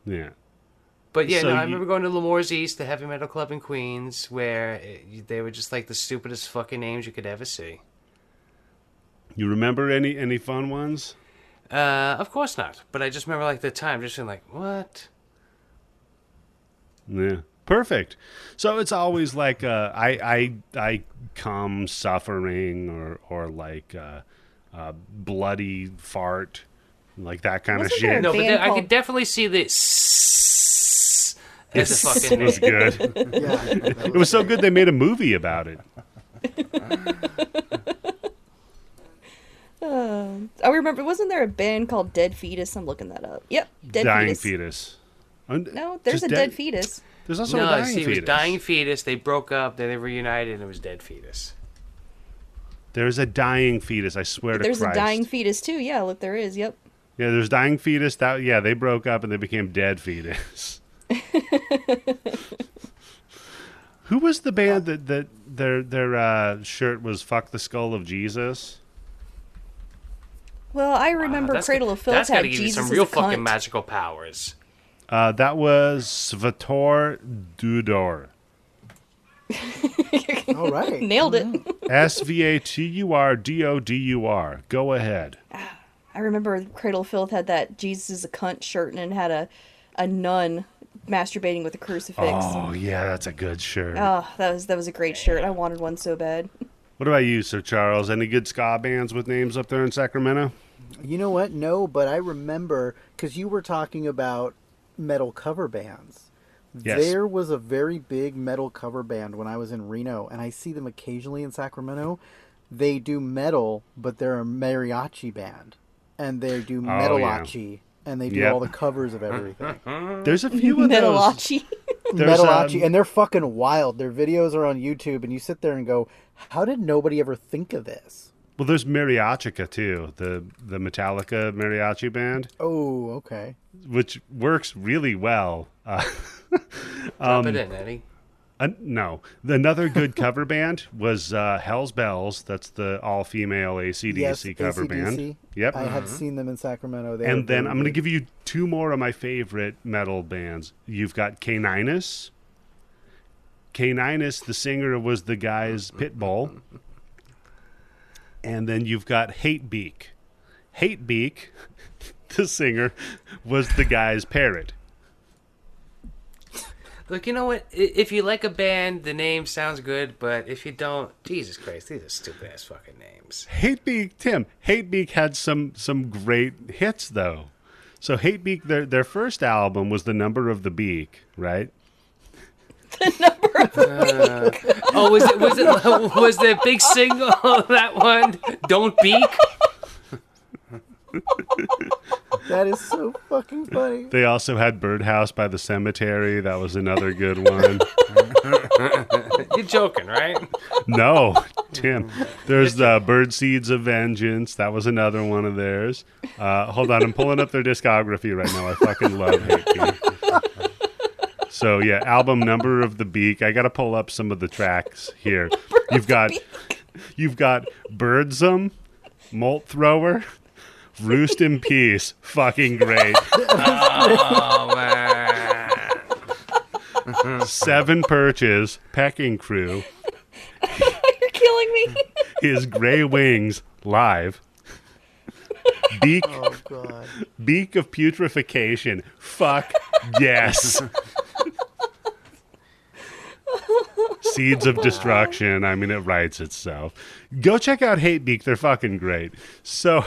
Yeah. But yeah, So no, I you- remember going to Lemore's East, the heavy metal club in Queens, where it, they were just like the stupidest fucking names you could ever see. You remember any any fun ones? Uh, of course not. But I just remember like the time, just being like, what? Yeah. Perfect. So it's always like uh, I I I come suffering or or like uh, uh, bloody fart, like that kind Wasn't of there shit. a No, but band then I called- could definitely see the s as a It fucking was name. good. Yeah, It was so good they made a movie about it. Uh, I remember, wasn't there a band called Dead Fetus? I'm looking that up. Yep, Dead Dying Fetus. fetus. Un- No, there's just a dead, fetus. There's also a No, dying see, it fetus. was Dying Fetus. They broke up, then they reunited, and it was Dead Fetus. There's a dying fetus. I swear to There's Christ. a dying fetus too. Yeah, look, there is. Yep. Yeah, there's dying fetus. That yeah, they broke up and they became dead fetus. Who was the band that that their their uh, shirt was "Fuck the Skull of Jesus"? Well, I remember That's Cradle got- of Filth That's had gotta give you Jesus some as real a fucking cunt. magical powers. Uh, that was Svator Dudor. All right. Nailed it. S V A T U R D O D U R. Go ahead. I remember Cradle of Filth had that Jesus is a cunt shirt and it had a, a nun masturbating with a crucifix. Oh yeah, that's a good shirt. Oh, that was that was a great shirt. I wanted one so bad. What about you, Sir Charles? Any good ska bands with names up there in Sacramento? You know what? No, but I remember because you were talking about metal cover bands. Yes. There was a very big metal cover band when I was in Reno, and I see them occasionally in Sacramento. They do metal, but they're a mariachi band, and they do metalachi, and they do Yep. all the covers of everything. There's a few of those. Metalachi. There's, Metalachi, um, and they're fucking wild. Their videos are on YouTube, and you sit there and go, "How did nobody ever think of this?" Well, there's Mariachica too, the the Metallica mariachi band, Oh, okay. which works really well. Uh, Drop it in, Eddie. uh, no, another good cover band was uh, Hell's Bells. That's the all-female A C D C Yes, cover A C D C. band. Yep. I have seen them in Sacramento. They are And then very I'm going to good. give you two more of my favorite metal bands. You've got Caninus. Caninus, the singer, was the guy's Pitbull. And then you've got Hatebeak. Hatebeak, the singer, was the guy's parrot. Look, you know what? I- If you like a band, the name sounds good, but if you don't, Jesus Christ, these are stupid ass fucking names. Hatebeak, Tim. Hatebeak had some some great hits though. So Hatebeak, their their first album was The Number of the Beak, right? Oh, was it was it was the big single that one? Don't Beak. That is so fucking funny. They also had Birdhouse by the Cemetery. That was another good one. You're joking, right? No, Tim. There's the Bird Seeds of Vengeance. That was another one of theirs. Uh, hold on, I'm pulling up their discography right now. I fucking love Hatebeak. So yeah, album Number of the Beak. I got to pull up some of the tracks here. You've got, you've got Birdsome, Molt Thrower, Roost in Peace. Fucking great. Oh man. Seven Perches, Pecking Crew, You're killing me. His Gray Wings live. Beak, Oh god. Beak of Putrefaction. Fuck yes. Seeds of Destruction. I mean, it writes itself. Go check out Hatebeak. They're fucking great. So,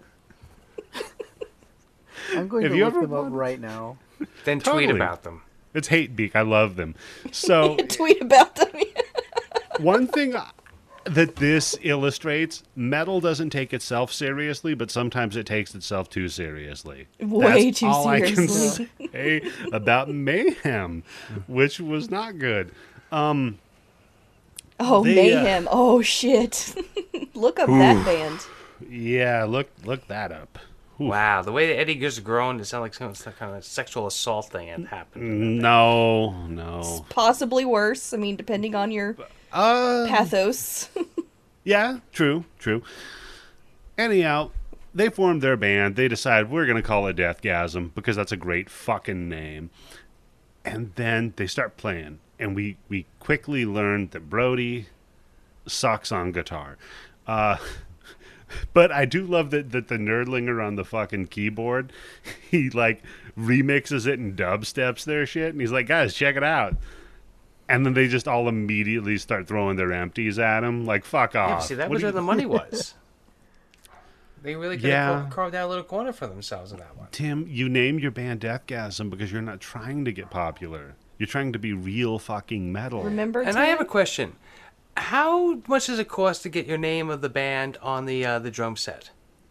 I'm going Have to you look ever them up wondered- right now. Then tweet Totally. about them. it's Hatebeak. I love them. So, Tweet about them. one thing that this illustrates, metal doesn't take itself seriously, but sometimes it takes itself too seriously. Way That's too all seriously. I can say about Mayhem, which was not good. Um, Oh, They, uh, Mayhem. Oh, shit. Look up that band. yeah, look look that up. Wow, the way that Eddie just groaned, it sounded like some, some kind of sexual assault thing had happened. No, no. Possibly worse. I mean, depending on your Uh, pathos. yeah, true, true. Anyhow, they formed their band. They decide we're going to call it Deathgasm because that's a great fucking name. And then they start playing. And we, we quickly learned that Brody sucks on guitar. Uh, but I do love that, that the nerdlinger on the fucking keyboard, he like remixes it and dubsteps their shit. And he's like, guys, check it out. And then they just all immediately start throwing their empties at him. Like, fuck off. Yeah, see, that What was do where you- the money was. They really could Yeah. have carved out a little corner for themselves in that one. Tim, you named your band Deathgasm because you're not trying to get popular. You're trying to be real fucking metal. Remember, And Tim? I have a question. How much does it cost to get your name of the band on the uh, the drum set?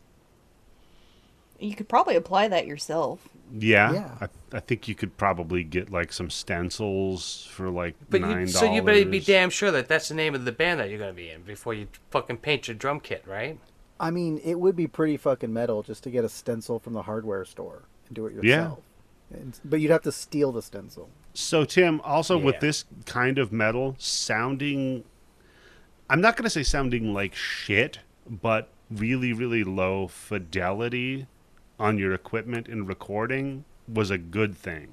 You could probably apply that yourself. Yeah, Yeah. I, I think you could probably get like some stencils for like But nine you, dollars. so you better be damn sure that that's the name of the band that you're going to be in before you fucking paint your drum kit, right? I mean, it would be pretty fucking metal just to get a stencil from the hardware store and do it yourself. And, but you'd have to steal the stencil. So Tim, also with Yeah. this kind of metal, sounding, I'm not going to say sounding like shit, but really, really low fidelity on your equipment and recording was a good thing.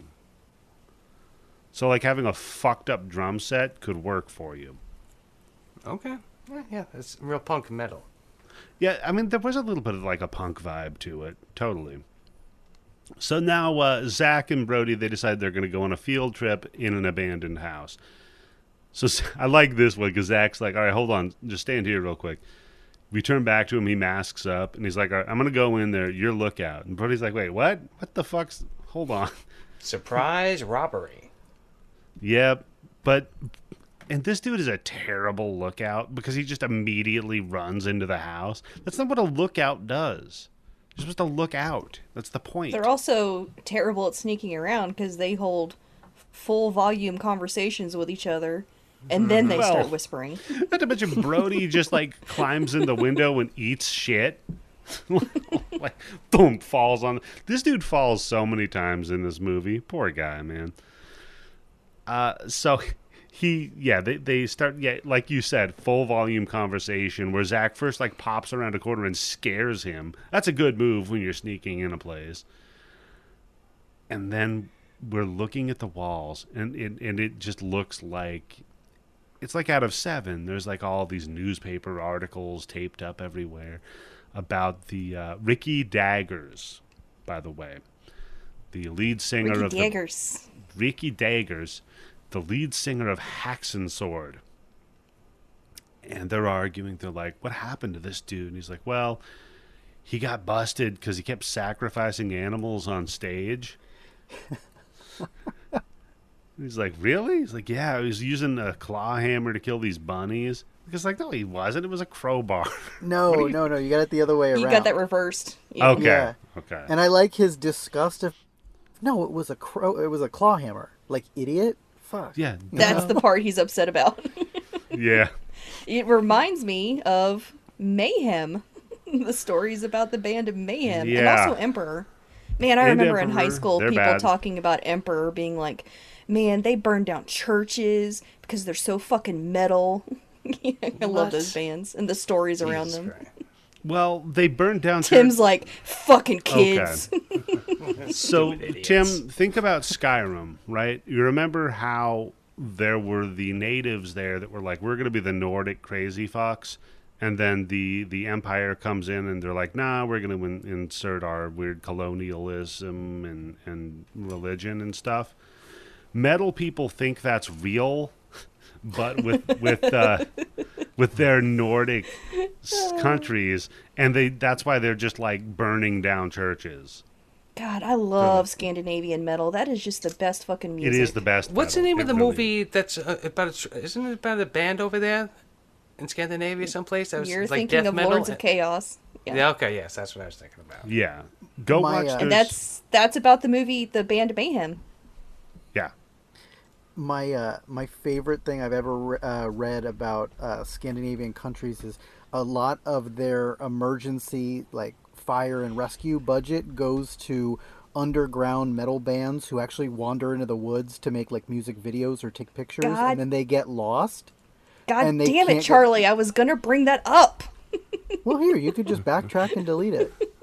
So like having a fucked up drum set could work for you. Okay. Yeah, yeah, it's real punk metal. Yeah, I mean, there was a little bit of like a punk vibe to it. Totally. So now uh, Zach and Brody, they decide they're going to go on a field trip in an abandoned house. So I like this one because Zach's like, all right, hold on. Just stand here real quick. We turn back to him. He masks up and he's like, all right, I'm going to go in there. Your lookout. And Brody's like, wait, what? What the fuck's... Hold on. Surprise robbery. Yeah, but... And this dude is a terrible lookout because he just immediately runs into the house. That's not what a lookout does. You're supposed to look out. That's the point. They're also terrible at sneaking around because they hold full volume conversations with each other, and then they Well- start whispering. Not to mention Brody just like climbs in the window and eats shit. Like, boom, falls on. This dude falls so many times in this movie. Poor guy, man. Uh, so he, yeah, they, they start, yeah, like you said, full volume conversation where Zach first like pops around a corner and scares him. That's a good move when you're sneaking in a place. And then we're looking at the walls, and it, and it just looks like it's like out of Seven. There's like all these newspaper articles taped up everywhere about the uh, Ricky Daggers, by the way, the lead singer Ricky of Daggers. the Ricky Daggers, the lead singer of Haxon Sword. And they're arguing. They're like, "What happened to this dude?" And he's like, "Well, he got busted because he kept sacrificing animals on stage." He's like, "Really?" He's like, "Yeah, he was using a claw hammer to kill these bunnies." Because like, no, he wasn't. It was a crowbar. No, no, no. You got it the other way around. You got that reversed. Yeah. Okay. Yeah. Okay. And I like his disgust of. No, it was a crow. It was a claw hammer. Like idiot. Fuck. Yeah. That's the part he's upset about. Yeah. It reminds me of Mayhem, the stories about the band of Mayhem, and Yeah. also Emperor. Man, I And remember in high Emperor, school they're people bad. talking about Emperor being like, "Man, they burned down churches because they're so fucking metal." I love What? those bands and the stories around Jesus them. Christ. Well, they burned down. Tim's church- like, "Fucking kids." So, Stupid idiots. Tim, think about Skyrim, right? You remember how there were the natives there that were like, we're going to be the Nordic crazy fucks. And then the, the Empire comes in and they're like, nah, we're going to in- insert our weird colonialism and, and religion and stuff. Metal people think that's real, but with with uh, with their Nordic s- countries, and they that's why they're just like burning down churches. God, I love Scandinavian metal. That is just the best fucking It music. is the best. What's the metal. name It of the really movie that's uh, about? A, tr- isn't it about a band over there in Scandinavia, someplace? That was You're like thinking death of metal? Lords of Chaos. Yeah. Yeah. Okay. Yes, that's what I was thinking about. Yeah, go My, watch. uh, those- And that's that's about the movie The Band of Mayhem. yeah. My uh, my favorite thing I've ever re- uh, read about uh, Scandinavian countries is a lot of their emergency like fire and rescue budget goes to underground metal bands who actually wander into the woods to make like music videos or take pictures, God. and then they get lost. God And they damn can't it, get- Charlie! I was gonna bring that up. Well, here you could just backtrack and delete it.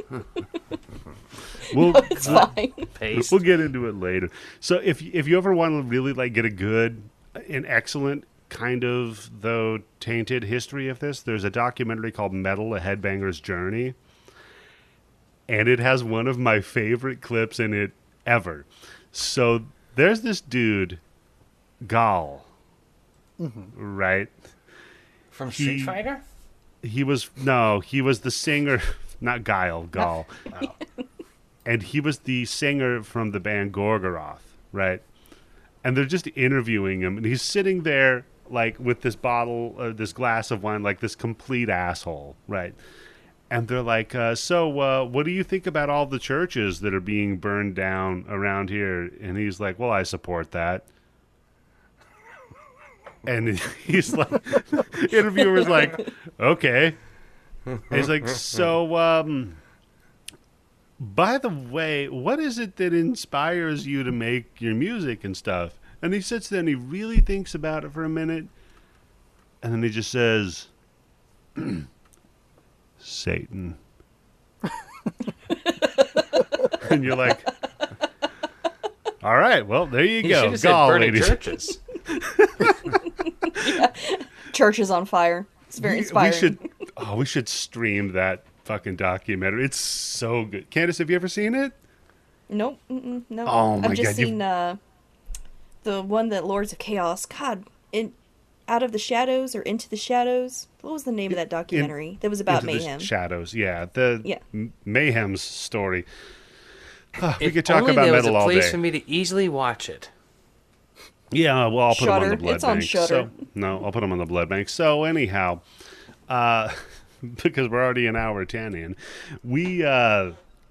We'll, No, it's we'll, fine. Paste. we'll get into it later. So if if you ever want to really like get a good, an excellent kind of though tainted history of this, there's a documentary called Metal: A Headbanger's Journey, and it has one of my favorite clips in it ever. So there's this dude, Gal, right? From Street He- Fighter? He was no, he was the singer, not Guile, Gal. Oh. And he was the singer from the band Gorgoroth, right? And they're just interviewing him, and he's sitting there like with this bottle, uh, this glass of wine, like this complete asshole, right? And they're like, uh, "So, uh, what do you think about all the churches that are being burned down around here?" And he's like, "Well, I support that." And he's like, the interviewer's like, "Okay." And he's like, "So, um." By the way, what is it that inspires you to make your music and stuff? And he sits there and he really thinks about it for a minute. And then he just says, Satan. And you're like, all right, well, there you He go. should have said Gall, burning ladies. churches. Church is on fire. It's very We- inspiring. We should, oh, we should stream that fucking documentary. It's so good. Candace, have you ever seen it? Nope. Mm-mm, no. Oh, my I've just God, you've- seen uh, the one that Lords of Chaos. God, in Out of the Shadows or Into the Shadows. What was the name of that documentary that was about Into the mayhem? Shadows, yeah. The Yeah. M- Mayhem's story. Ah, we If could talk only about there was metal a all place day. for me to easily watch it. Yeah, well, I'll put them on Shudder. the blood It's on bank. Shudder. So, no, I'll put them on the blood bank. So anyhow, uh, because we're already an hour ten in, we uh,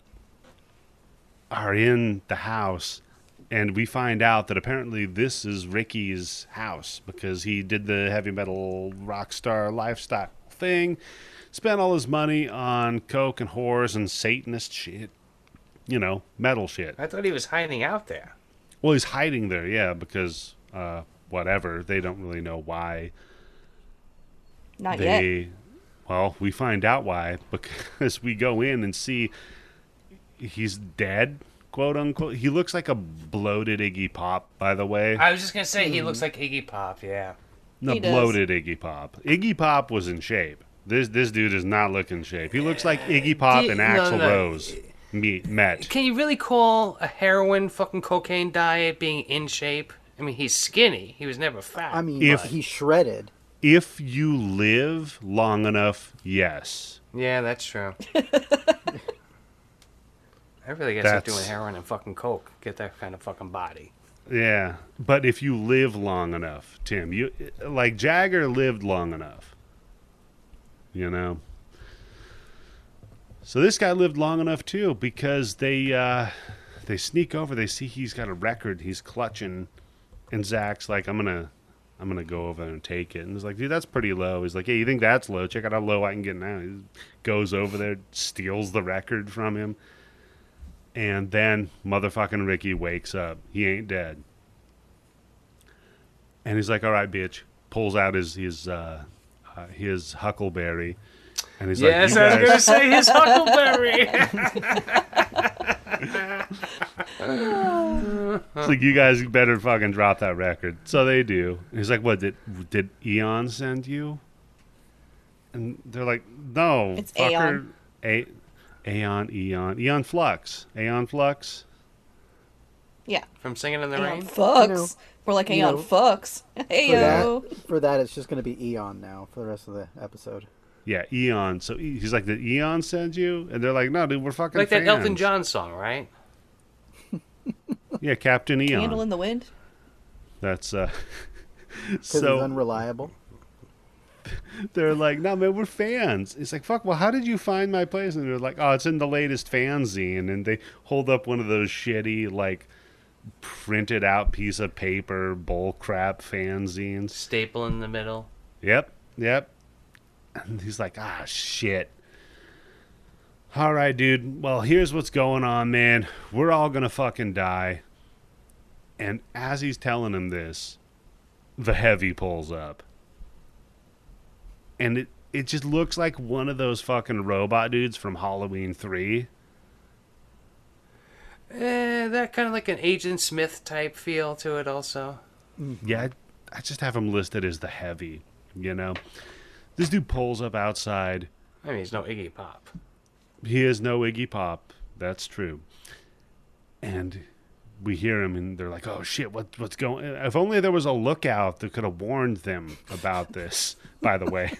are in the house, and we find out that apparently this is Ricky's house because he did the heavy metal rock star lifestyle thing, spent all his money on coke and whores and Satanist shit, you know, metal shit. I thought he was hiding out there. Well, he's hiding there, yeah, because uh, whatever. They don't really know why. Not yet. They, well, we find out why because we go in and see he's dead, quote unquote. He looks like a bloated Iggy Pop, by the way. I was just going to say he looks like Iggy Pop, yeah. No, He does. bloated Iggy Pop. Iggy Pop was in shape. This this dude is not looking shape. He looks like Iggy Pop Do you- and no, Axl no. Rose meet, met. Can you really call a heroin fucking cocaine diet being in shape? I mean, he's skinny. He was never fat. I mean, If- he's shredded. If you live long enough, yes. Yeah, that's true. I really gotta start That's- doing heroin and fucking coke. Get that kind of fucking body. Yeah, but if you live long enough, Tim, you like Jagger lived long enough. You know. So this guy lived long enough too because they uh they sneak over, they see he's got a record, he's clutching, and Zach's like, I'm gonna I'm gonna go over there and take it. And he's like, dude, that's pretty low. He's like, hey, you think that's low? Check out how low I can get now. He goes over there, steals the record from him. And then motherfucking Ricky wakes up. He ain't dead. And he's like, all right, bitch. Pulls out his his uh, uh, his huckleberry. And he's Yes, like, I was you gonna guys, say his huckleberry. it's like, you guys better fucking drop that record. So they do. And he's like, what, did did Eon send you? And they're like, no. It's fucker. Aeon. A- Aeon, Eon. Eon Flux. Aeon Flux. Yeah. From Singing in the Aeon Rain. fucks. You know, We're like you Aeon know, fucks. Hey For yo. that, for that, it's just going to be Eon now for the rest of the episode. Yeah, Eon. So he- he's like, did Eon send you? And they're like, no, dude, we're fucking Like that fans. Elton John song, right? Yeah, Captain Eon. Candle in the wind. Because That's uh. he's so unreliable. they're like, no, man, we're fans. It's like, fuck. Well, how did you find my place? And they're like, oh, it's in the latest fanzine. And they hold up one of those shitty, like, printed out piece of paper bull crap fanzines. Staple in the middle. Yep, yep. And he's like, ah, shit. All right, dude. Well, here's what's going on, man. We're all gonna fucking die. And as he's telling him this, the heavy pulls up. And it it just looks like one of those fucking robot dudes from Halloween three. Eh, that kind of like an Agent Smith type feel to it also. Yeah, I, I just have him listed as the heavy, you know? This dude pulls up outside. I mean, he's no Iggy Pop. He is no Iggy Pop. That's true. And we hear him, and they're like, oh, shit, what, what's going... If only there was a lookout that could have warned them about this, by the way.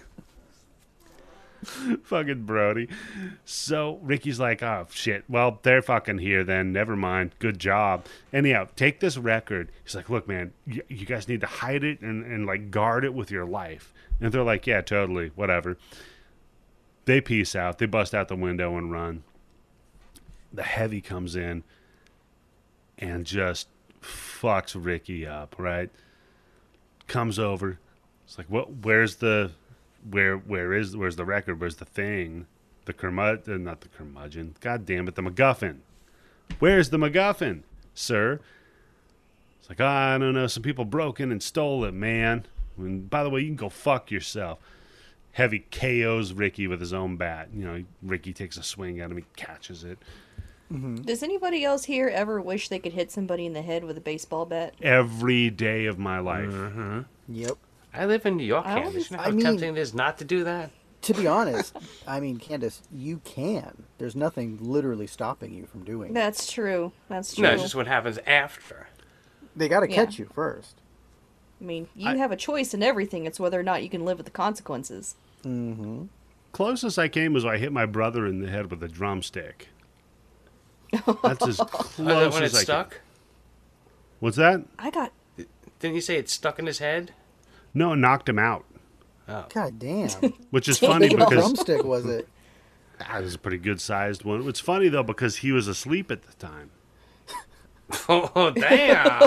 Fucking Brody. So Ricky's like, oh, shit. Well, they're fucking here then. Never mind. Good job. Anyhow, take this record. He's like, look, man, you, you guys need to hide it and, and, like, guard it with your life. And they're like, yeah, totally. Whatever. They peace out. They bust out the window and run. The heavy comes in and just fucks Ricky up, right? Comes over. It's like, what? Where's the... Where where is where's the record? Where's the thing? The curmud uh, not the curmudgeon. God damn it, the MacGuffin. Where's the MacGuffin, sir? It's like, oh, I don't know. Some people broke in and stole it, man. And by the way, you can go fuck yourself. Heavy K Os Ricky with his own bat. You know, Ricky takes a swing at him. He catches it. Mm-hmm. Does anybody else here ever wish they could hit somebody in the head with a baseball bat? Every day of my life. Mm-hmm. Yep. I live in New York, I Candace. You know I how mean- tempting it is not to do that? To be honest, I mean, Candace, you can. There's nothing literally stopping you from doing it. That's true. That's true. No, it's just what happens after. They got to Yeah. catch you first. I mean, you I- have a choice in everything. It's whether or not you can live with the consequences. Mm-hmm. Closest I came was I hit my brother in the head with a drumstick. That's as close Oh, that when as it I stuck? Came. What's that? I got Didn't you say it stuck in his head? No, it knocked him out. Oh. God damn. Which is funny Damn. What because drumstick was it? that was a pretty good sized one. It's funny though because he was asleep at the time. Oh, damn.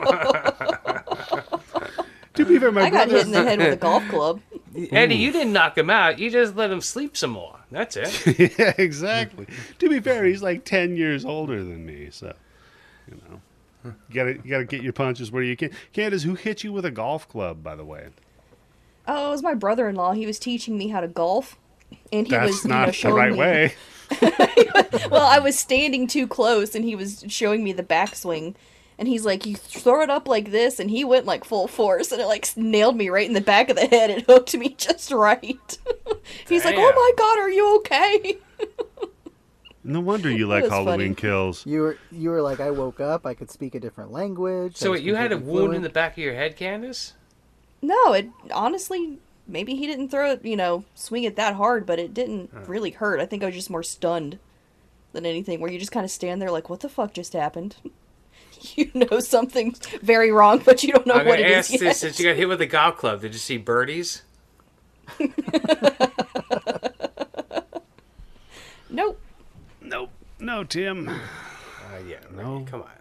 To be fair, my I got brother. hit in the head with a golf club. Eddie, you didn't knock him out. You just let him sleep some more. That's it. Yeah, exactly. To be fair, he's like ten years older than me, so you know, you gotta you gotta get your punches where you can. Candace, who hit you with a golf club, by the way? Oh, it was my brother-in-law. He was teaching me how to golf, and he That's was you not know the showing right me. way. Well, I was standing too close, and he was showing me the backswing. And he's like, you throw it up like this, and he went like full force, and it like nailed me right in the back of the head. It hooked me just right. He's like, oh Damn. my god, are you okay? No wonder you like was Halloween funny. Kills. You were you were like, I woke up, I could speak a different language. I So was wait, you had a completely wound in the fluent. back of your head, Candace? No, it honestly, maybe he didn't throw it, you know, swing it that hard, but it didn't really hurt. I think I was just more stunned than anything, where you just kind of stand there like, what the fuck just happened? You know something's very wrong, but you don't know I'm what going it to is ask yet. this since you got hit with a golf club. Did you see birdies? Nope. Nope. No, Tim. Uh, yeah, No. no. Come on.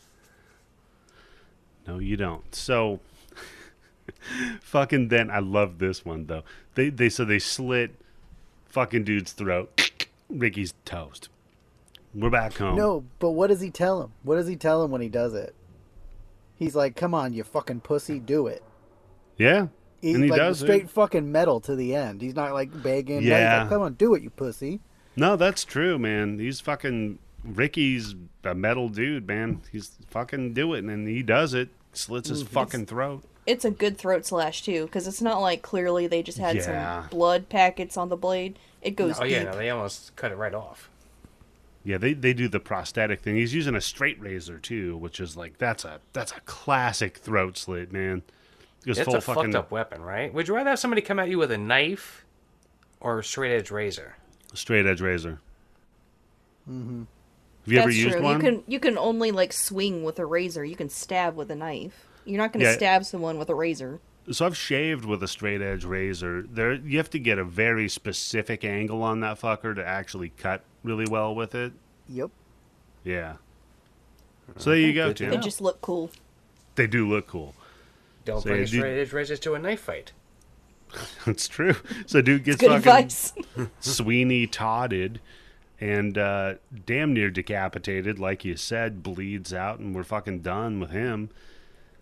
No, you don't. So, fucking then, I love this one, though. They, they So they slit fucking dude's throat. Ricky's toast. We're back home. No, but what does he tell him? What does he tell him when he does it? He's like, come on, you fucking pussy, do it. Yeah. He's and he like does straight it. fucking metal to the end. He's not like begging. No, he's Yeah. like, come on, do it, you pussy. No, that's true, man. He's fucking... Ricky's a metal dude, man. He's fucking doing it, and he does it. Slits his fucking throat. It's a good throat slash, too, because it's not like clearly they just had Yeah. some blood packets on the blade. It goes Oh, deep. yeah, no, they almost cut it right off. Yeah, they, they do the prosthetic thing. He's using a straight razor too, which is like that's a that's a classic throat slit, man. Goes It's full a fucking fucked up weapon, right? Would you rather have somebody come at you with a knife or a straight edge razor? straight edge razor. Mm-hmm. Have you ever That's used true. one? You can you can only like swing with a razor. You can stab with a knife. You're not going to Yeah. stab someone with a razor. So I've shaved with a straight edge razor. There, you have to get a very specific angle on that fucker to actually cut really well with it. Yep. Yeah. So there you go, Good to Tim. They know. just look cool. They do look cool. Don't So bring you a do- straight edge razor to a knife fight. That's true. So dude gets Good fucking advice. Sweeney Todded and uh, damn near decapitated, like you said, bleeds out, and we're fucking done with him.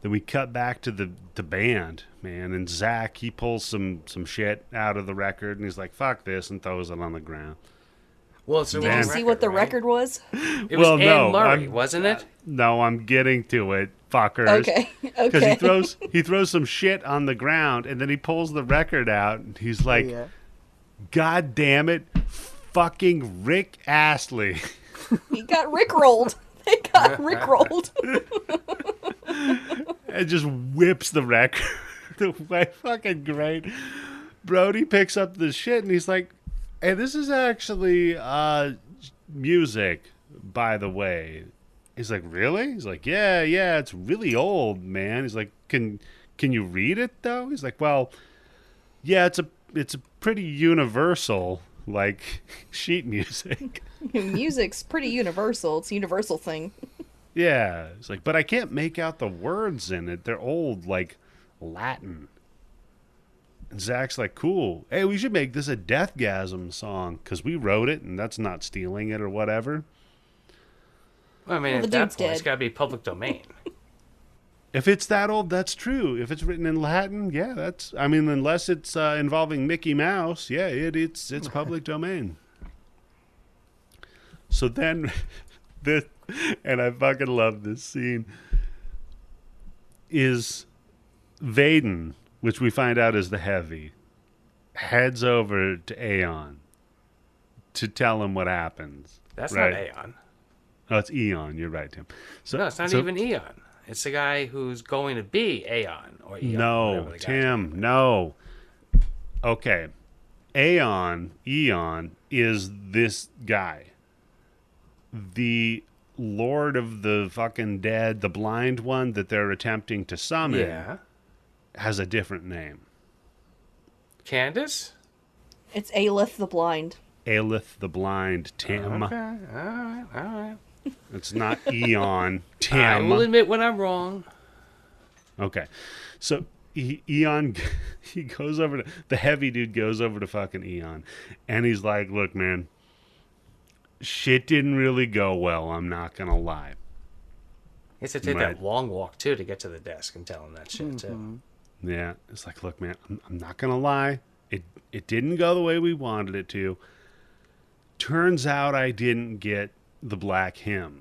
then we cut back to the, the band, man, and Zach, he pulls some, some shit out of the record, and he's like, fuck this, and throws it on the ground. Well, it's a Did wrong you see record, what the right? record was? It was Well, Anne no, Murray, I'm- wasn't it? No, I'm getting to it, fuckers. Okay, Because okay. he throws he throws some shit on the ground, and then he pulls the record out, and he's like, yeah. God damn it, fucking Rick Astley. He got rickrolled. They got rickrolled. And just whips the record away. Fucking great. Brody picks up the shit, and he's like, hey, this is actually uh, music, by the way. He's like, really? He's like, yeah, yeah, it's really old, man. He's like, can can you read it though? He's like, well, yeah, it's a it's a pretty universal like sheet music. Music's pretty universal. It's a universal thing. Yeah, it's like, but I can't make out the words in it. They're old, like Latin. And Zach's like, cool. Hey, we should make this a Deathgasm song because we wrote it, and that's not stealing it or whatever. Well, I mean, Well, at the that dude's point, it's dead. got to be public domain. If it's that old, that's true. If it's written in Latin, yeah, that's. I mean, unless it's uh, involving Mickey Mouse, yeah, it, it's it's public domain. So then, this, and I fucking love this scene. Is Vaden, which we find out is the Heavy, heads over to Aeon to tell him what happens. That's right? not Aeon. Oh, it's Eon. You're right, Tim. So No, it's not so- even Eon. It's the guy who's going to be Aeon or Eon. No, whatever the guy's Tim, name no. Okay. Aeon, Eon, is this guy. The Lord of the fucking Dead, the blind one that they're attempting to is. summon, Yeah. has a different name. Candace? It's Aelith the Blind. Aelith the Blind, Tim. Okay, all right, all right. It's not Eon, Tim. I will admit when I'm wrong. Okay, so e- Eon, he goes over to the Heavy dude goes over to fucking Eon, and he's like, "Look, man, shit didn't really go well. I'm not gonna lie." He has to take Right. that long walk too to get to the desk and tell him that shit too. Yeah, it's like, "Look, man, I'm, I'm not gonna lie. It it didn't go the way we wanted it to. Turns out I didn't get the black hymn."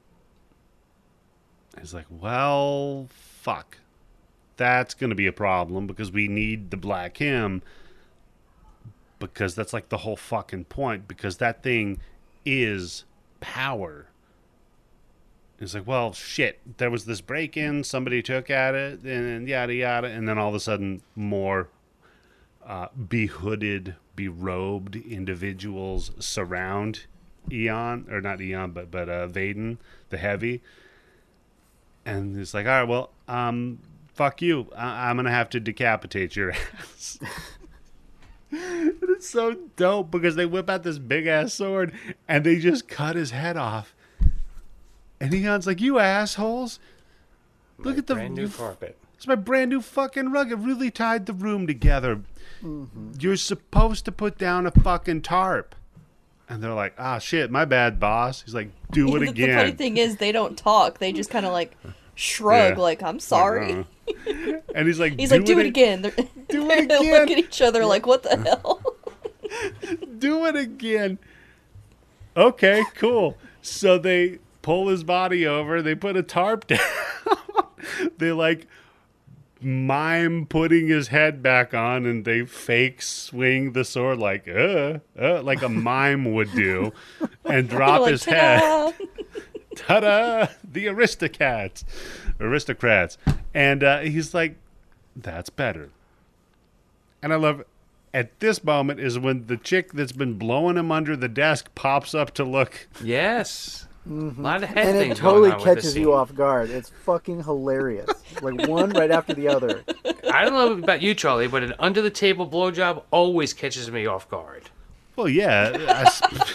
He's like, "Well, fuck." That's going to be a problem because we need the black hymn because that's like the whole fucking point because that thing is power. It's like, well, shit, there was this break-in, somebody took at it, and yada, yada, and then all of a sudden more uh, behooded, berobed individuals surround Eon, or not Eon, but, but uh, Vaden, the Heavy. And it's like, all right, well, um... fuck you. I- I'm going to have to decapitate your ass. And it's so dope because they whip out this big ass sword and they just cut his head off. And Eon's like, you assholes. Look My at the brand new carpet. It's my brand new fucking rug. It really tied the room together. Mm-hmm. You're supposed to put down a fucking tarp. And they're like, ah, shit, my bad, boss. He's like, do it the, again. the funny thing is, they don't talk. They just kind of like shrug, Yeah. like, I'm sorry. Uh-huh. And he's like, He's do like, do it, it again. They're, Do they it again. look at each other like, what the hell? Do it again. Okay, cool. So they pull his body over. They put a tarp down. They like mime putting his head back on, and they fake swing the sword like uh, uh like a mime would do, and drop Like, his head. "Ta-da!" Ta-da! The aristocrats, aristocrats, and uh, he's like, "That's better." And I love. At this moment is when the chick that's been blowing him under the desk pops up to look. Yes. A lot of head And things it totally going on with this catches scene. you off guard. It's fucking hilarious. Like one right after the other. I don't know about you, Charlie, but an under the table blowjob always catches me off guard. Well, yeah. I,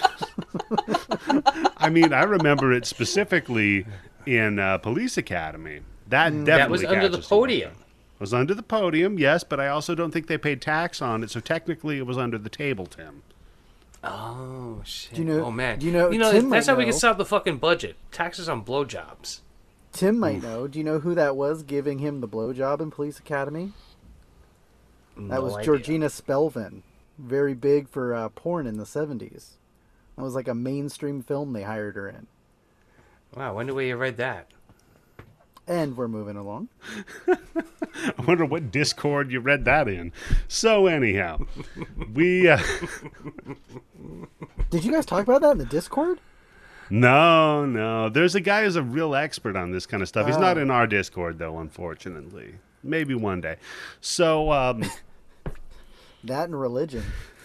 s- I mean, I remember it specifically in uh, Police Academy. That definitely That was under the catches you off podium. guard. It was under the podium, yes, but I also don't think they paid tax on it, so technically it was under the table, Tim. Oh shit! Do you know- Oh man! do you know- You know Tim that's might how we can know. stop the fucking budget. Taxes on blowjobs. Tim might know. Do you know who that was giving him the blowjob in Police Academy? That No was idea. Georgina Spelvin. Very big for uh, porn in the seventies. That was like a mainstream film they hired her in. Wow, when did we read that? And we're moving along. I wonder what Discord you read that in. So anyhow, we uh, Did you guys talk about that in the Discord? no, no. There's a guy who's a real expert on this kind of stuff. He's Oh. not in our Discord though, unfortunately. Maybe one day. So um, That and religion.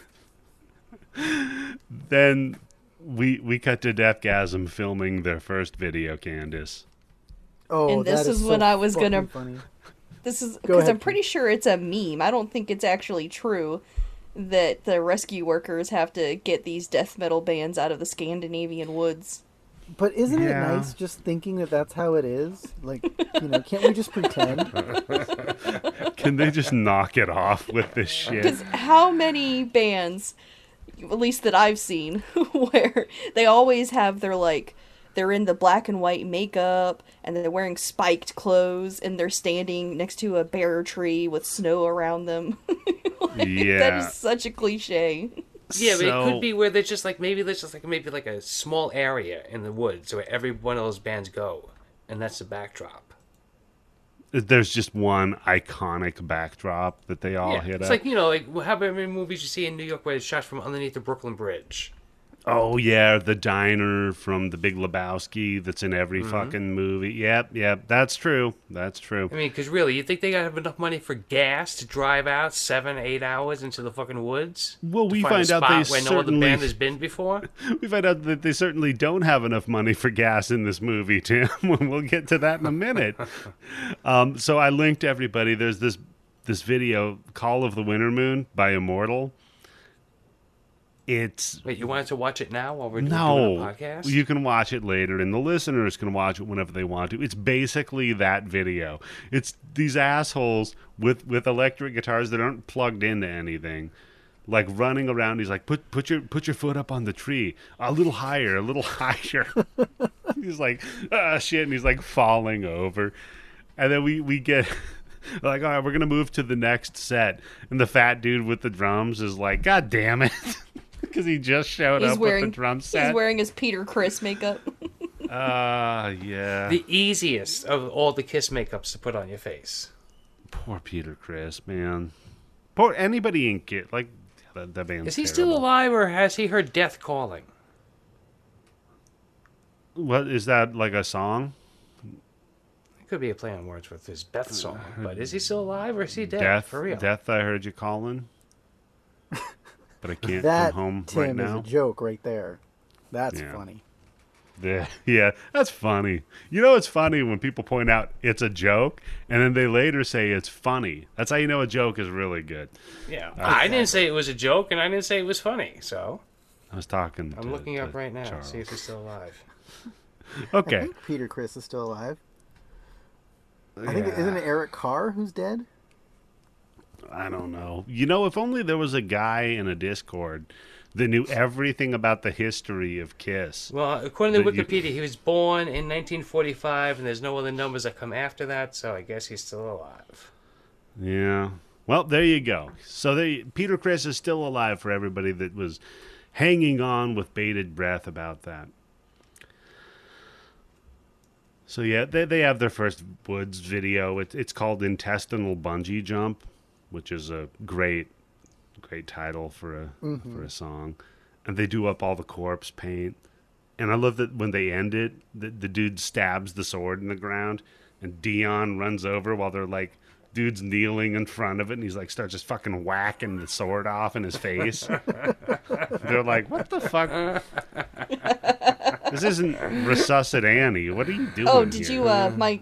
then we we cut to Deathgasm filming their first video, Candace. Oh, And this that is so when I was fucking gonna- Funny. This is Go because ahead, I'm pretty sure it's a meme. I don't think it's actually true that the rescue workers have to get these death metal bands out of the Scandinavian woods. But isn't Yeah. it nice just thinking that that's how it is? Like, you know, can't we just pretend? Can they just knock it off with this shit? Because how many bands, at least that I've seen, where they always have their like, they're in the black and white makeup and they're wearing spiked clothes and they're standing next to a bare tree with snow around them. Like, that Yeah. is such a cliche. Yeah, but it So- could be where there's just like maybe there's just like maybe like a small area in the woods where every one of those bands go, and that's the backdrop. There's just one iconic backdrop that they all yeah, hit it's up. like you know like how many movies you see in New York where it's shot from underneath the Brooklyn Bridge. Oh yeah, the diner from The Big Lebowski that's in every Mm-hmm. fucking movie. Yep, yep, that's true. That's true. I mean, because really, you think they gotta have enough money for gas to drive out seven, eight hours into the fucking woods? Well, to we find find a out spot they where no other certainly band has been before. we find out that they certainly don't have enough money for gas in this movie, Tim. We'll get to that in a minute. um, so I linked everybody. There's this this video, "Call of the Winter Moon" by Immortal. It's Wait, you wanted to watch it now while we're doing a no, podcast? you can watch it later, and the listeners can watch it whenever they want to. It's basically that video. It's these assholes with with electric guitars that aren't plugged into anything, like running around. He's like, put put your put your foot up on the tree, a little higher, a little higher. He's like, ah, shit, and he's like falling over, and then we we get. Like, all right, we're gonna move to the next set, and the fat dude with the drums is like, God damn it, because he just showed He's up wearing with the drum set. he's wearing his Peter Chris makeup. Ah, yeah. The easiest of all the Kiss makeups to put on your face. Poor Peter Chris, man. Poor anybody in Kit. Like, that, that band's Is he terrible. still alive, or has he heard death calling? What is that? Like a song? It could be a play on words with his Beth song, but is he still alive, or is he dead? Death. For real? Death. I heard you calling, but I can't That, come home Tim, right is now. a joke right there. That's Yeah. funny. Yeah, yeah, that's funny. You know, it's funny when people point out it's a joke, and then they later say it's funny. That's how you know a joke is really good. Yeah. I didn't say it was a joke, and I didn't say it was funny, so I was talking. I'm to, looking to up right now to Charles. see if he's still alive. I Okay. think Peter Chris is still alive. I think isn't it Eric Carr who's dead? I don't know. You know, if only there was a guy in a Discord that knew everything about the history of Kiss. Well, according to But you- Wikipedia, he was born in nineteen forty-five, and there's no other numbers that come after that, so I guess he's still alive. Yeah. Well, there you go. So they, Peter Chris is still alive for everybody that was hanging on with bated breath about that. So yeah, they they have their first Woods video. It, it's called Intestinal Bungee Jump, which is a great, great title for a for a song. And they do up all the corpse paint. And I love that when they end it, the, the dude stabs the sword in the ground, and Dion runs over while they're like, dude's kneeling in front of it, and he's like starts just fucking whacking the sword off in his face. They're like, what the fuck? This isn't Resuscit Annie. What are you doing? Oh, did here? you uh my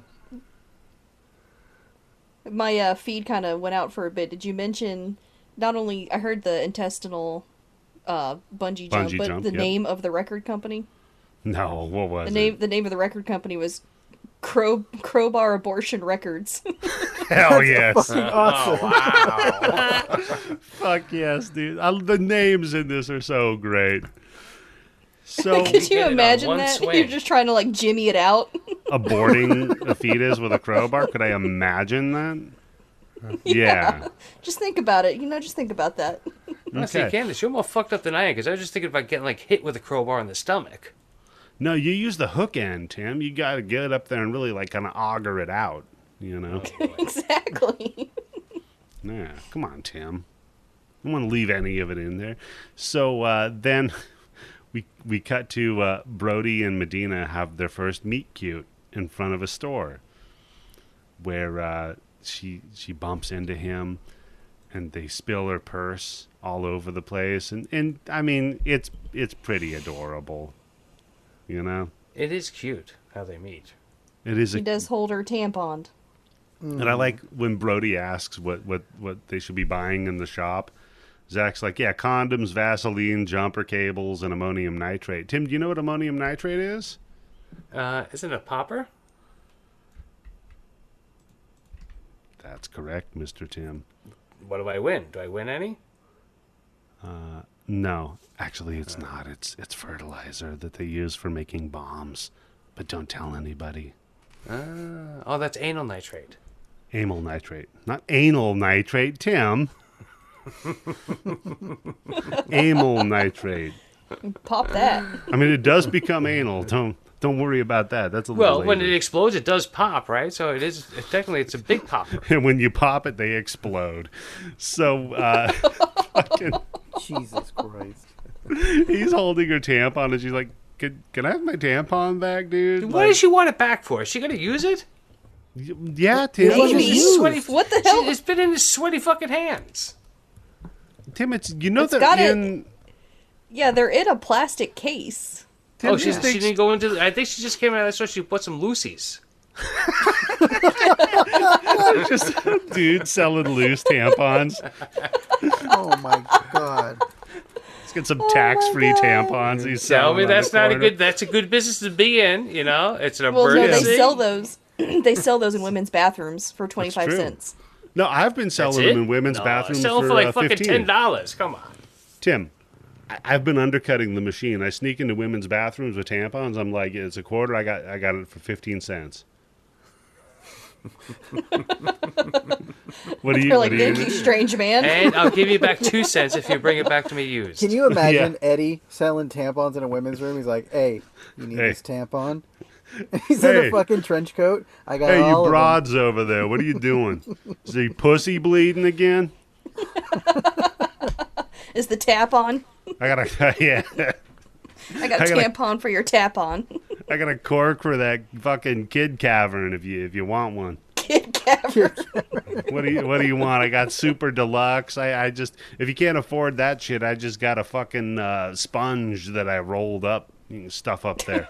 my uh feed kind of went out for a bit. Did you mention not only I heard the intestinal uh bungee jump, Bungee but jump, the yep. name of the record company? No, what was The name it? the name of the record company was Crow Crowbar Abortion Records. Hell yes. Awesome. Wow. Fuck yes, dude. I, the names in this are so great. So Could you hit it on imagine one that? swing. You're just trying to like jimmy it out. aborting a fetus with a crowbar? Could I imagine that? Yeah. Just think about it. You know, just think about that. Honestly, Okay. Candace, you're more fucked up than I am, because I was just thinking about getting, like, hit with a crowbar in the stomach. No, you use the hook end, Tim. You got to get up there and really like kind of auger it out. You know? Exactly. Yeah. Come on, Tim. I don't want to leave any of it in there. So uh, then we we cut to uh, Brody and Medina have their first meet cute in front of a store, where uh, she she bumps into him, and they spill her purse all over the place, and, and I mean it's it's pretty adorable, you know. It is cute how they meet. It is. He A, does hold her tampon. and I like when Brody asks what, what, what they should be buying in the shop. Zach's like, yeah, condoms, Vaseline, jumper cables, and ammonium nitrate. Tim, do you know what ammonium nitrate is? Uh, isn't it a popper? That's correct, Mister Tim. What do I win? Do I win any? No, actually, it's not. It's it's fertilizer that they use for making bombs. But don't tell anybody. Uh, oh, that's anal nitrate. Amyl nitrate, not anal nitrate, Tim. Amyl nitrate. Pop that. I mean, it does become anal. Don't don't worry about that. That's a little Well, when later. it explodes, it does pop, right? So it is technically it's a big popper. And when you pop it, they explode. So uh, fucking, Jesus Christ. he's holding her tampon, and she's like, "Can can I have my tampon back, dude?" What Like, does she want it back for? Is she gonna use it? yeah, Tim. Maybe. Maybe. Used. Sweaty, What the She- hell? It's been in his sweaty fucking hands. Tim, it's you know It's they're got it. in. Yeah, they're in a plastic case. Tim, Oh, she's, these she things- didn't go into. The, I think she just came out of the store. She bought some Lucy's. just a dude selling loose tampons. Oh my God. Let's get some tax-free tampons. He's Tell selling me on the that's not a corner. good. That's a good business to be in. You know, it's an Well, no, they emergency. sell those. They sell those in women's bathrooms for twenty-five true. cents. No, I've been That's selling it? them in women's No, bathrooms sell them for, for like uh, fucking fifteen. ten dollars. Come on. Tim, I- I've been undercutting the machine. I sneak into women's bathrooms with tampons. I'm like, it's a quarter. I got I got it for fifteen cents. What do you? They're What like, do you? thank you, strange man. And I'll give you back two cents if you bring it back to me used. Can you imagine Yeah. Eddie selling tampons in a women's room? He's like, "Hey, you need Hey. this tampon?" He's in Hey. a fucking trench coat. I got Hey, you all of them. broads over there. What are you doing? Is the pussy bleeding again? Is the tap on? I got a yeah. I got a I gotta- tampon for your tap on. I got a cork for that fucking kid cavern if you if you want one. Kid cavern. What do you What do you want? I got super deluxe. I, I just if you can't afford that shit, I just got a fucking uh, sponge that I rolled up. You can stuff up there.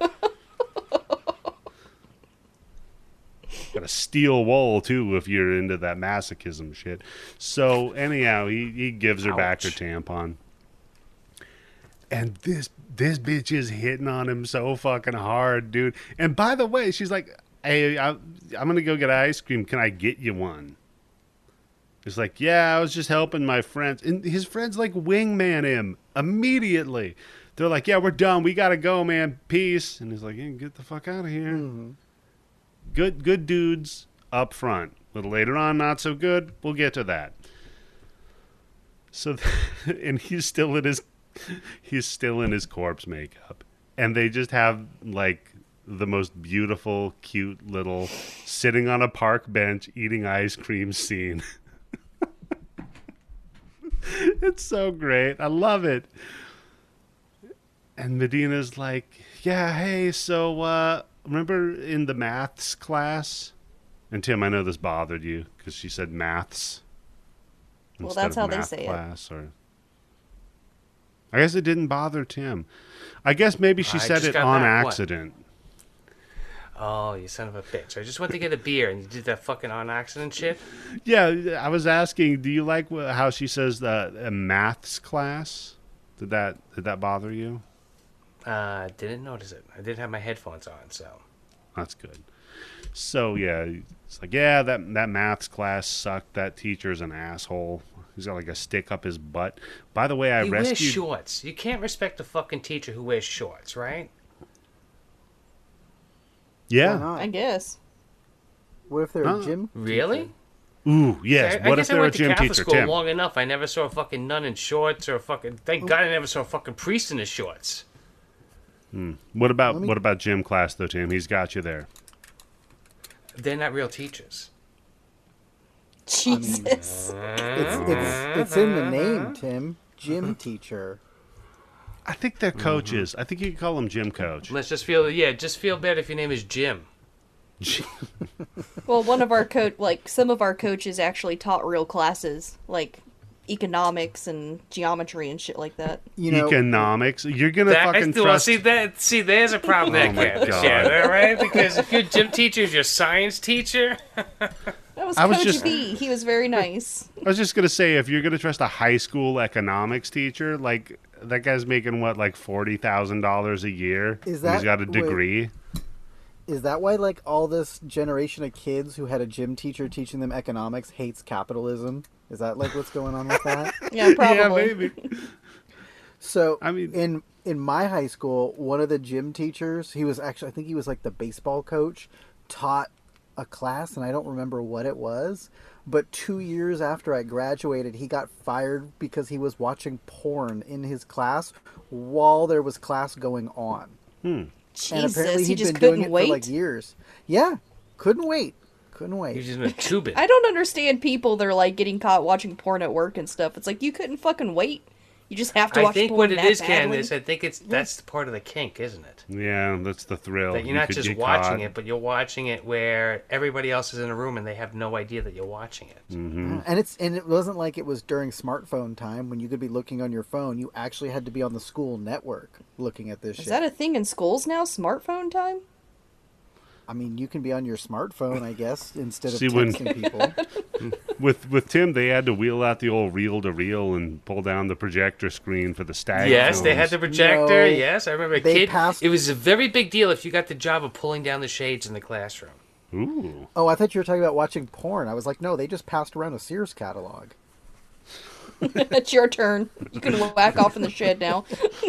Got a steel wool too if you're into that masochism shit. So anyhow, he, he gives her back her Ouch. tampon. And this this bitch is hitting on him so fucking hard, dude. And by the way, she's like, "Hey, I, I'm gonna go get ice cream. Can I get you one?" It's like, "Yeah, I was just helping my friends." And his friends like wingman him immediately. They're like, "Yeah, we're done. We gotta go, man. Peace." And he's like, "Yeah, get the fuck out of here." Good, good dudes up front. A little later on, not so good. We'll get to that. So, and he's still in his, he's still in his corpse makeup, and they just have like the most beautiful, cute little sitting on a park bench eating ice cream scene. It's so great. I love it. And Medina's like, "Yeah, hey, so uh, remember in the maths class?" And Tim, I know this bothered you because she said maths. Well, instead that's of how they math say it. class, or I guess it didn't bother Tim. I guess maybe she I said just it got on back. What? accident. Oh, you son of a bitch! I just went to get a beer and you did that fucking on accident shit. Yeah, I was asking, do you like wh- how she says the a maths class? Did that did that bother you? Uh, didn't notice it. I didn't have my headphones on, so. That's good. So yeah, it's like, yeah, that that maths class sucked. That teacher's an asshole. He's got like a stick up his butt. By the way, I He wears rescued. shorts. You can't respect a fucking teacher who wears shorts, right? Yeah. Why not? I guess. What if they're Huh. a gym? Really? Ooh, yes. I, I what guess if I they're a went to gym Catholic teacher, school Tim? long enough. I never saw a fucking nun in shorts or a fucking. Thank God I never saw a fucking priest in his shorts. What about Let me- what about gym class though, Tim? He's got you there. They're not real teachers. Jesus. It's it's it's in the name, Tim. Gym teacher. I think they're coaches. I think you could call them gym coach. Let's just feel. Yeah, just feel bad if your name is Jim. Well, one of our coach, like some of our coaches, actually taught real classes, like economics and geometry and shit like that. You know, Economics. You're gonna That, fucking well, trust. see that. See, there's a problem there, Oh my Candace. God. Yeah, right. Because if your gym teacher is your science teacher, That was I was Coach just- B. He was very nice. I was just gonna say, if you're gonna trust a high school economics teacher, like that guy's making what, like forty thousand dollars a year. Is and he's that- got a wait. degree. is that why like all this generation of kids who had a gym teacher teaching them economics hates capitalism? Is that like what's going on with that? Yeah, probably. Yeah, maybe. So I mean- in in my high school, one of the gym teachers, he was actually I think he was like the baseball coach, taught a class, and I don't remember what it was. But two years after I graduated, he got fired because he was watching porn in his class while there was class going on. And Jesus, apparently he he'd just been doing couldn't it wait. for like years. Yeah, couldn't wait. Couldn't you're wait. just gonna tube it. I don't understand people that are like getting caught watching porn at work and stuff. It's like you couldn't fucking wait. You just have to I watch think porn what it that is, badly. Candace, I think it's that's the part of the kink, isn't it? Yeah, that's the thrill. That you're You not could just get watching caught. it, but you're watching it where everybody else is in a room and they have no idea that you're watching it. Mm. And it's and it wasn't like it was during smartphone time when you could be looking on your phone. You actually had to be on the school network looking at this Is shit. that a thing in schools now? Smartphone time? I mean, you can be on your smartphone, I guess, instead of See, when- texting people. With with Tim, they had to wheel out the old reel to reel and pull down the projector screen for the stag. Yes, they had the films. projector. No, yes, I remember a they kid. passed- It was a very big deal if you got the job of pulling down the shades in the classroom. Ooh. Oh, I thought you were talking about watching porn. I was like, no, they just passed around a Sears catalog. It's your turn. You can whack off in the shed now.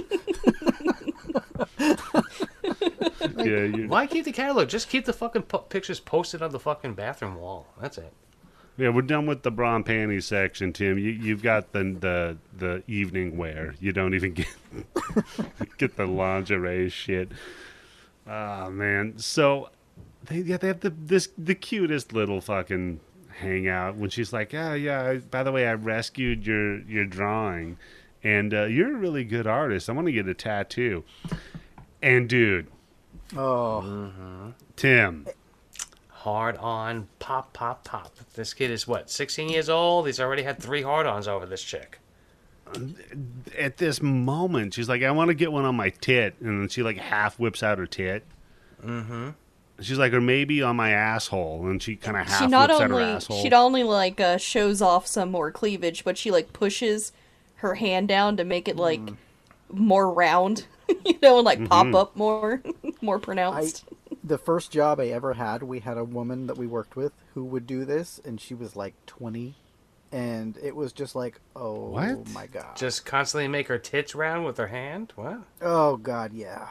Yeah, you, Why keep the catalog? Just keep the fucking po- pictures posted on the fucking bathroom wall. That's it. yeah. We're done with the bra and panties section, Tim. You you've got the the the evening wear. You don't even get get the lingerie shit. Oh man. So they yeah they have the this the cutest little fucking hangout when she's like, yeah yeah. I- By the way, I rescued your your drawing, and uh, you're a really good artist. I want to get a tattoo. And dude, Oh, Tim. Hard on, pop, pop, pop. This kid is what, sixteen years old? He's already had three hard ons over this chick. At this moment, she's like, I want to get one on my tit. And then she like half whips out her tit. Mm-hmm. She's like, or maybe on my asshole. And she kind of half She not whips out her only asshole. she not only like uh, shows off some more cleavage, but she like pushes her hand down to make it like more round, you know, and like Mm-hmm. pop up more, more I, pronounced. the first job I ever had, we had a woman that we worked with who would do this, and she was like twenty. And it was just like, oh What? my God. Just constantly make her tits round with her hand? What? Oh, God, yeah.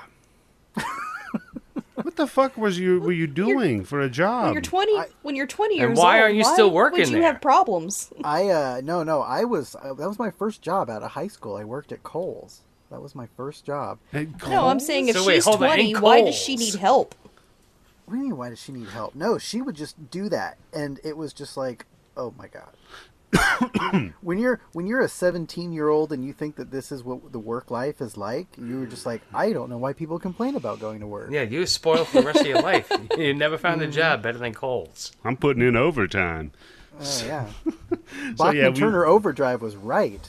What the fuck was you were you doing for a job? When you're twenty, I- when you're twenty And years why old, aren't you still working would you there? have problems? I, uh, no, no, I was, uh, that was my first job out of high school. I worked at Kohl's. That was my first job. Hey, No, I'm Cole? saying if So wait, she's hold on, twenty, in why does she Kohl's? need help? What do you mean, why does she need help? No, she would just do that. And it was just like, oh my God. when you're when you're a seventeen year old and you think that this is what the work life is like, you're just like, I don't know why people complain about going to work. Yeah, you were spoiled for the rest of your life. You never found a job better than Cole's. I'm putting in overtime. Oh, yeah. So, Bachman yeah, we- Turner Overdrive was right.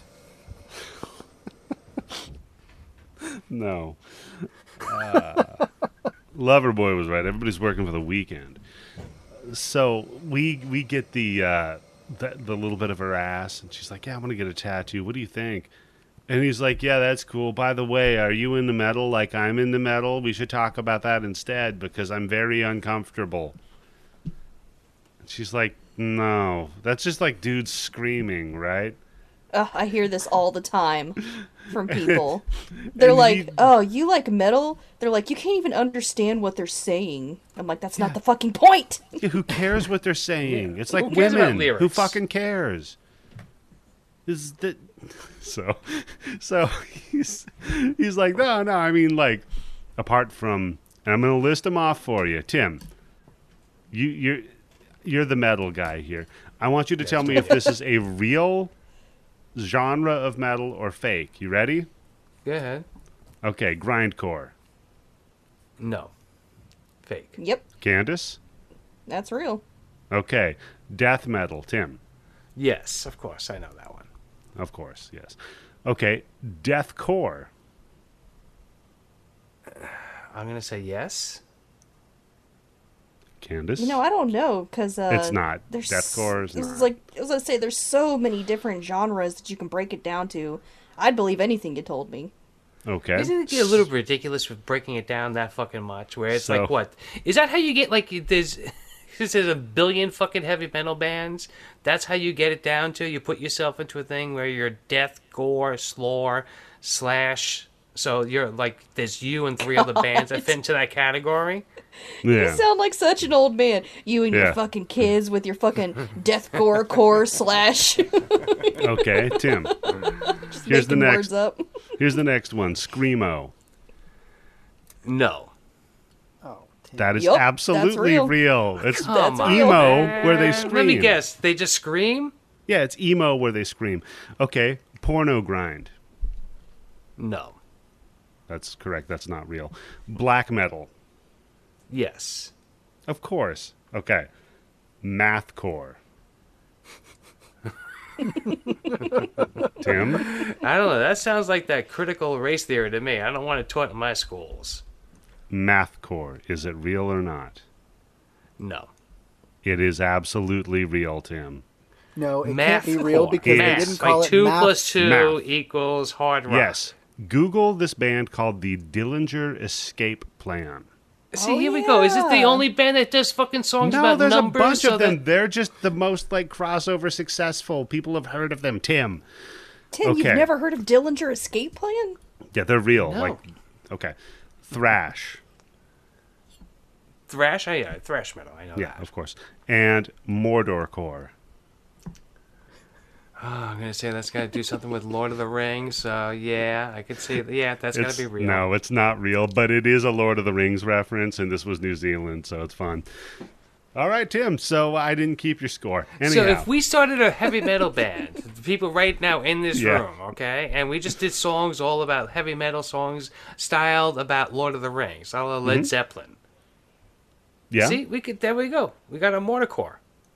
No. Uh, Loverboy was right. Everybody's working for the weekend. So we we get the, uh, the the little bit of her ass, and she's like, "Yeah, I want to get a tattoo. What do you think?" And he's like, "Yeah, that's cool. By the way, are you into metal like I'm into metal? We should talk about that instead because I'm very uncomfortable." And she's like, "No, that's just like dudes screaming, right?" Ugh, I hear this all the time from people. They're And like, he- "Oh, you like metal?" They're like, "You can't even understand what they're saying." I'm like, "That's not the fucking point." Yeah, who cares what they're saying? It's like Who cares about women. Who lyrics? fucking cares? Is that so? So he's he's like, no, no. I mean, like, apart from, and I'm gonna list them off for you, Tim. You you're you're the metal guy here. I want you to tell me if this is a real genre of metal or fake. You ready? Go ahead. Okay, grindcore. No. Fake. Yep, Candace. that's real. Okay, death metal. Tim. Yes, of course. I know that one. Of course, yes. Okay, deathcore. I'm going to say yes. Candace. You know, I don't know because uh, It's not. There's Deathcore is this not. is like I was gonna say. There's so many different genres that you can break it down to. I'd believe anything you told me. Okay. Isn't it a little ridiculous with breaking it down that fucking much? Where it's So- like, what? Is that how you get, like, there's... Because there's a billion fucking heavy metal bands. That's how you get it down to. You put yourself into a thing where you're death, gore, slore, slash. So you're like, there's you and three other bands that fit into that category. You Yeah. sound like such an old man. You and Yeah. your fucking kids with your fucking deathcore core slash. Okay, Tim. Here's the making next. words up. Here's the next one. Screamo. No. Oh, Tim. That is Yup, that's absolutely real. real. It's Come on, emo man. where they scream. Let me guess. They just scream? Yeah, it's emo where they scream. Okay, porno grind. No. That's correct. That's not real. Black metal. Yes. Of course. Okay. Mathcore. Tim? I don't know. That sounds like that critical race theory to me. I don't want it taught in my schools. Mathcore. Is it real or not? No. It is absolutely real, Tim. No, it Math can't be real core. because Math. they didn't call like it two math. plus two Math. equals hard rock. Yes. Google this band called the Dillinger Escape Plan. See, Oh, here we go. Is it the yeah. only band that does fucking songs No, about there's numbers? a bunch so of them. that- They're just the most like crossover successful. People have heard of them. Tim. Tim, Okay. you've never heard of Dillinger Escape Plan? Yeah, they're real. No. Like, okay, thrash. Thrash? Oh, yeah, thrash metal. I know Yeah, that. of course. And Mordorcore. Oh, I'm going to say that's got to do something with Lord of the Rings. So, yeah, I could see. Yeah, that's got It's- to be real. No, it's not real, but it is a Lord of the Rings reference, and this was New Zealand, so it's fun. All right, Tim. So I didn't keep your score. Anyhow, So if we started a heavy metal band, the people right now in this Yeah. room, okay, and we just did songs all about heavy metal songs styled about Lord of the Rings, a la Led Mm-hmm. Zeppelin. yeah, See, we could. There we go. We got a mortarcore.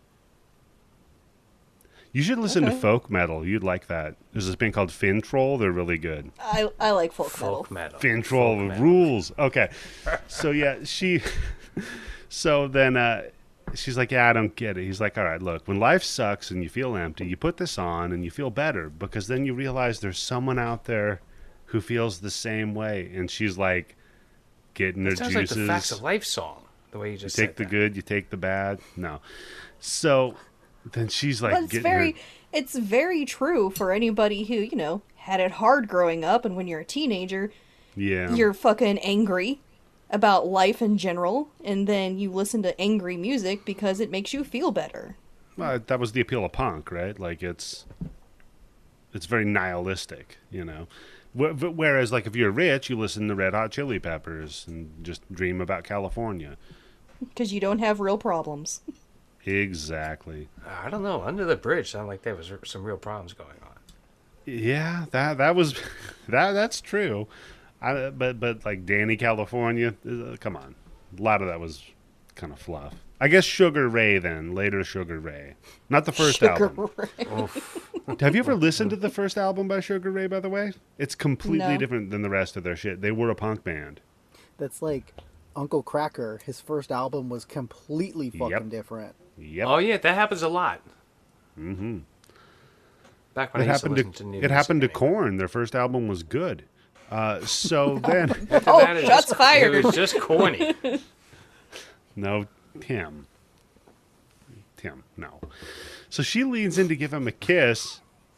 you should listen to Okay. folk metal. You'd like that. There's this band called Fin Troll. They're really good. I I like folk, Folk metal. metal. Fin Troll Folk metal. rules. Okay, so yeah, she. So then uh, she's like, "Yeah, I don't get it." He's like, "All right, look, when life sucks and you feel empty, you put this on and you feel better because then you realize there's someone out there who feels the same way." And she's like, getting her It sounds juices. like the Facts of Life song, the way you just take said the that. good, you take the bad. No, so then she's like, But it's getting very her. it's very true for anybody who, you know, had it hard growing up, and when you're a teenager, Yeah, you're fucking angry about life in general, and then you listen to angry music because it makes you feel better. well, that was the appeal of punk, right? Like it's it's very nihilistic, you know. Wh- wh- Whereas, like, if you're rich, you listen to Red Hot Chili Peppers and just dream about California. Because you don't have real problems. Exactly. I don't know. Under the Bridge sounded like there was some real problems going on. Yeah, that that was that that's true. I, but but like Danny California, uh, come on, a lot of that was kind of fluff. I guess Sugar Ray then later Sugar Ray, not the first Sugar album. Ray. Oof. Have you ever listened to the first album by Sugar Ray? By the way, it's completely No. different than the rest of their shit. They were a punk band. That's like Uncle Cracker. His first album was completely fucking Yep. different. Yep. Oh yeah, that happens a lot. Mm-hmm. Back when It I used to happened listen to, to, new it happened to music, Korn. Their first album was good. Uh, so then, anyway. Oh, That is shots just- fired. It was just corny. no, Tim. Tim, no. So she leans in to give him a kiss,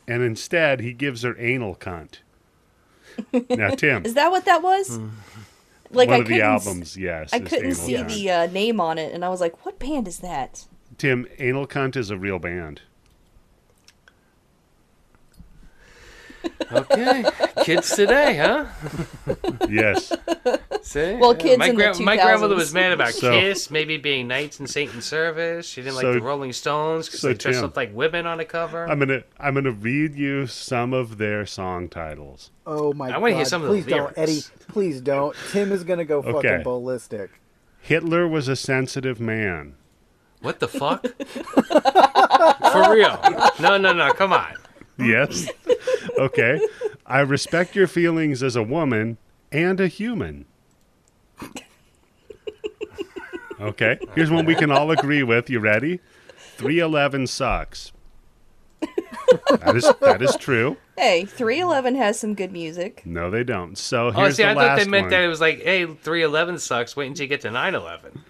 and instead he gives her anal cunt. Now, Tim, Is that what that was? Like one I of the couldn't s- albums, yes. I is couldn't Anal see Cunt. the uh, name on it, and I was like, "What band is that?" Tim, Anal Cunt is a real band. Okay, kids today, huh? Yes. See? Well, Yeah, kids my, in the my grandmother was two thousands. mad about So- Kiss maybe being knights in Satan's service. She didn't like So- the Rolling Stones because so, they dressed Tim, up like women on the cover. I'm gonna I'm gonna read you some of their song titles. Oh my I god! wanna hear some of the Please don't, lyrics. Eddie. Please don't. Tim is gonna go Okay. fucking ballistic. Hitler was a sensitive man. What the fuck? For real? No, no, no. Come on. Yes. Okay. I respect your feelings as a woman and a human. Okay. Here's one we can all agree with. You ready? three eleven sucks. That is that is true. Hey, three eleven has some good music. No, they don't. So Oh, here's see, the I last thought they meant one. that it was like, hey, three eleven sucks. Wait until you get to nine eleven.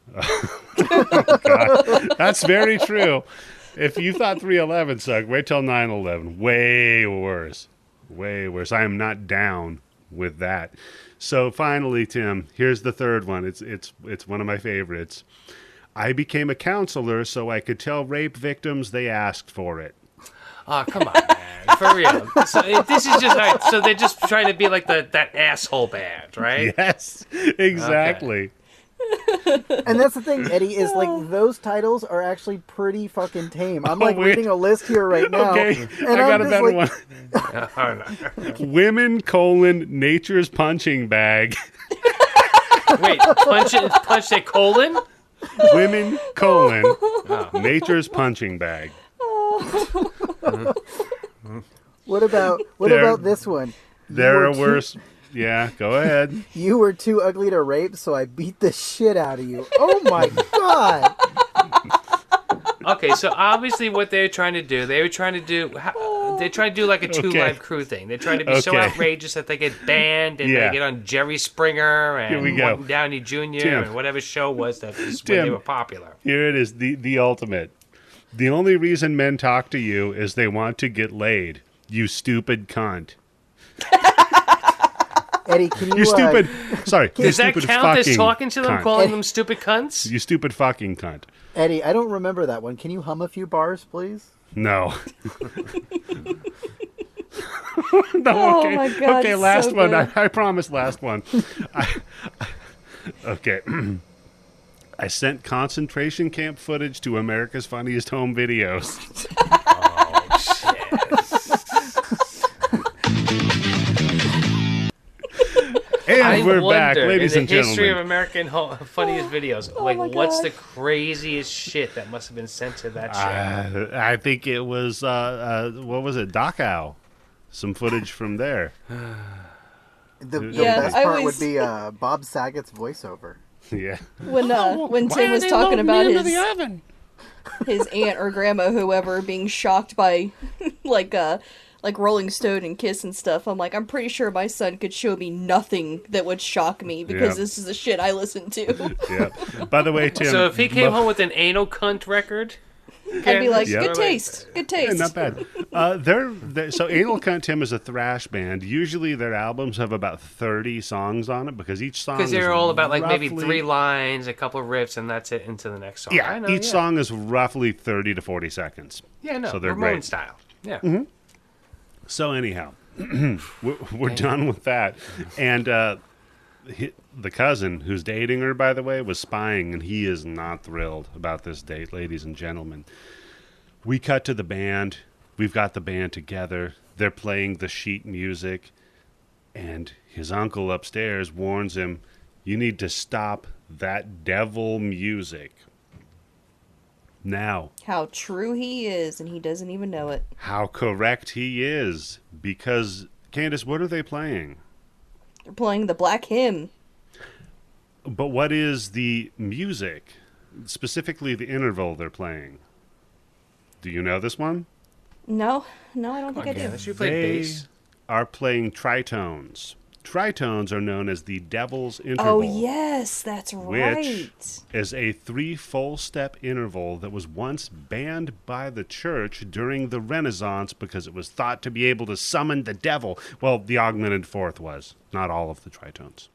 That's very true. If you thought three eleven sucked, wait till nine eleven. Way worse. Way worse. I am not down with that. So finally, Tim, here's the third one. It's it's it's one of my favorites. I became a counselor so I could tell rape victims they asked for it. Oh, come on, man. For real. So, it- this is just, all right, so they're just trying to be like the, that asshole band, right? Yes, exactly. And that's the thing, Eddie, is like those titles are actually pretty fucking tame. I'm like wait. reading a list here right now. Okay, and I got I'm a just better like, one. Oh, no. Women colon nature's punching bag. Wait, punch it, punch that colon? Women colon nature's punching bag. What about what There- about this one? There were are too- worse. Yeah, go ahead. You were too ugly to rape, so I beat the shit out of you. Oh my god! Okay, so obviously what they're trying to do, they were trying to do, how- they're trying to do like a Two Okay. Live Crew thing. They're trying to be so Okay. outrageous that they get banned and Yeah. they get on Jerry Springer Here we and go. Martin Downey Junior Tim. and whatever show was that was when Tim. they were popular. Here it is, the, the ultimate. The only reason men talk to you is they want to get laid. You stupid cunt. Eddie, can you? You stupid. Uh, Sorry. you Does that stupid count as fucking talking to them, cunt. calling them stupid cunts? You stupid fucking cunt. Eddie, I don't remember that one. Can you hum a few bars, please? No. No, Oh okay. my God, Okay, it's last so one. good. I, I promise, last one. I, I- okay. I sent concentration camp footage to America's Funniest Home Videos. Oh, shit. And I we're wonder, back, ladies in and the history gentlemen. of American ho- funniest videos, Oh like my what's God. the craziest shit that must have been sent to that show? Uh, I think it was, uh, uh, what was it, Dachau. Some footage from there. The, the Yeah, best I part always- would be uh, Bob Saget's voiceover. Yeah. When uh, when Tim was talking about his his aunt or grandma, whoever, being shocked by like uh like Rolling Stone and Kiss and stuff, I'm like, I'm pretty sure my son could show me nothing that would shock me because Yeah. this is the shit I listen to. Yeah. By the way, Tim. So if he came bu- home with an anal cunt record, I'd be like, Yeah. good taste, good Yeah, taste. not bad. Uh, they're, they're so Anal Cunt Tim is a thrash band. Usually their albums have about thirty songs on it because each song because is they're all about like maybe roughly- three lines, a couple of riffs, and that's it into the next song. Yeah, I know, each yeah. song is roughly thirty to forty seconds. Yeah, no, so they're Ramones great. Mm-hmm. style. Yeah. So anyhow, we're, we're done with that, and uh, he, the cousin who's dating her, by the way, was spying, and he is not thrilled about this date, ladies and gentlemen. We cut to the band. We've got the band together. They're playing the sheet music, and his uncle upstairs warns him, "You need to stop that devil music." Now, How true he is, and he doesn't even know it. how correct he is, because Candace, what are they playing? They're playing the Black Hymn. But what is the music, specifically the interval they're playing? Do you know this one? No, no, I don't think I Okay, do. unless you play They bass. are playing tritones. tritones are known as the Devil's Interval. Oh, yes, that's right. Which is a three full step interval that was once banned by the church during the Renaissance because it was thought to be able to summon the devil. Well, the augmented fourth was, not all of the tritones.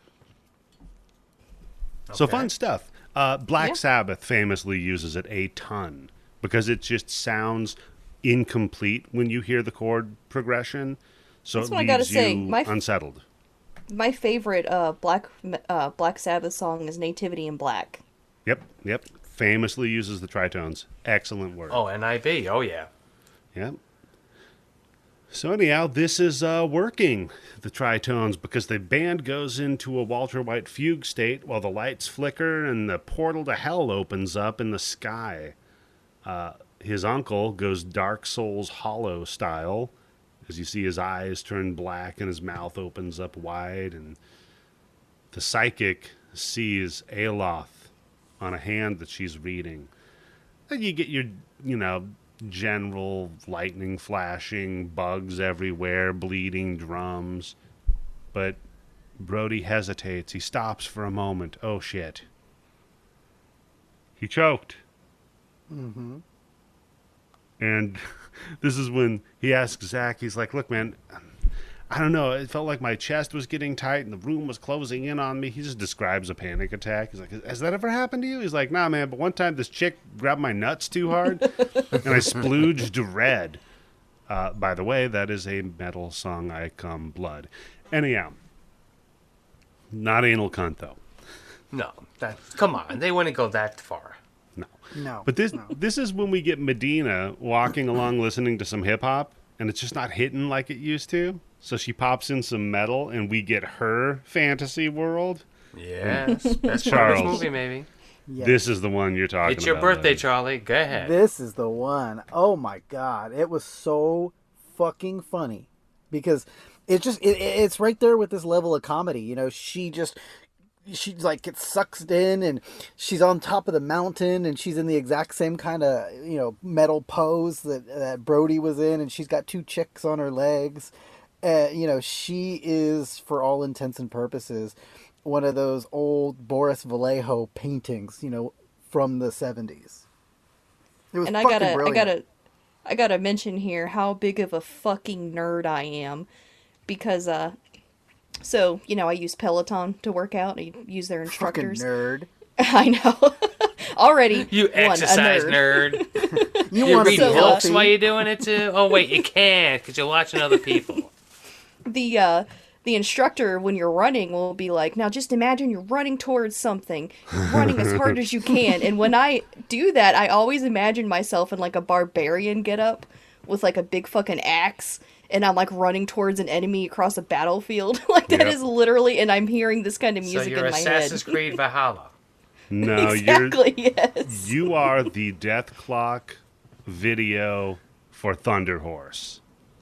Okay. So fun stuff. Uh, Black yeah. Sabbath famously uses it a ton because it just sounds incomplete when you hear the chord progression. So That's it what leaves I gotta say. you My, unsettled. My favorite uh, Black uh, Black Sabbath song is Nativity in Black. Yep, yep. Famously uses the tritones. Excellent work. Oh, N I B. Oh, yeah. Yep. So anyhow, this is uh, working, the tritones, because the band goes into a Walter White fugue state while the lights flicker and the portal to hell opens up in the sky. Uh, his uncle goes Dark Souls Hollow style, as you see his eyes turn black and his mouth opens up wide, and the psychic sees Aloth on a hand that she's reading. And you get your, you know, general lightning flashing, bugs everywhere, bleeding drums. But Brody hesitates. He stops for a moment. Oh, shit. He choked. Mm-hmm. And this is when he asks Zach, he's like, look, man, I don't know. It felt like my chest was getting tight and the room was closing in on me. He just describes a panic attack. He's like, has that ever happened to you? He's like, nah, man, but one time this chick grabbed my nuts too hard and I splooged red. Uh, by the way, that is a metal song, I Come Blood. Anyhow, not anal cunt, though. No, that, come on. They wouldn't go that far. No. No. But this no. this is when we get Medina walking along listening to some hip-hop, and it's just not hitting like it used to. So she pops in some metal, and we get her fantasy world. Yes. That's Charles. part of this movie, maybe. Yes. This is the one you're talking about. It's your birthday, buddy. Charlie. Go ahead. This is the one. Oh my god, it was so fucking funny because it just it, it's right there with this level of comedy. You know, she just she like gets sucked in and she's on top of the mountain and she's in the exact same kind of, you know, metal pose that that Brody was in, and she's got two chicks on her legs. Uh, you know, she is, for all intents and purposes, one of those old Boris Vallejo paintings, you know, from the seventies. It was and I fucking gotta, brilliant. I gotta, I gotta mention here how big of a fucking nerd I am, because uh, so you know I use Peloton to work out. I use their instructors. Fucking nerd. I know. Already, You one, a exercise nerd. nerd. You, You want to read be so, uh, books healthy? while you're doing it too? Oh wait, you can't because you're watching other people. the uh the instructor, when you're running, will be like, now just imagine you're running towards something, you're running as hard as you can. And when I do that, I always imagine myself in like a barbarian getup with like a big fucking axe, and I'm like running towards an enemy across a battlefield. Like that Yep. is literally, and I'm hearing this kind of So music you're in my Assassin's head. Creed Valhalla. No, Exactly, yes. you're you are the Death Clock video for Thunder Horse.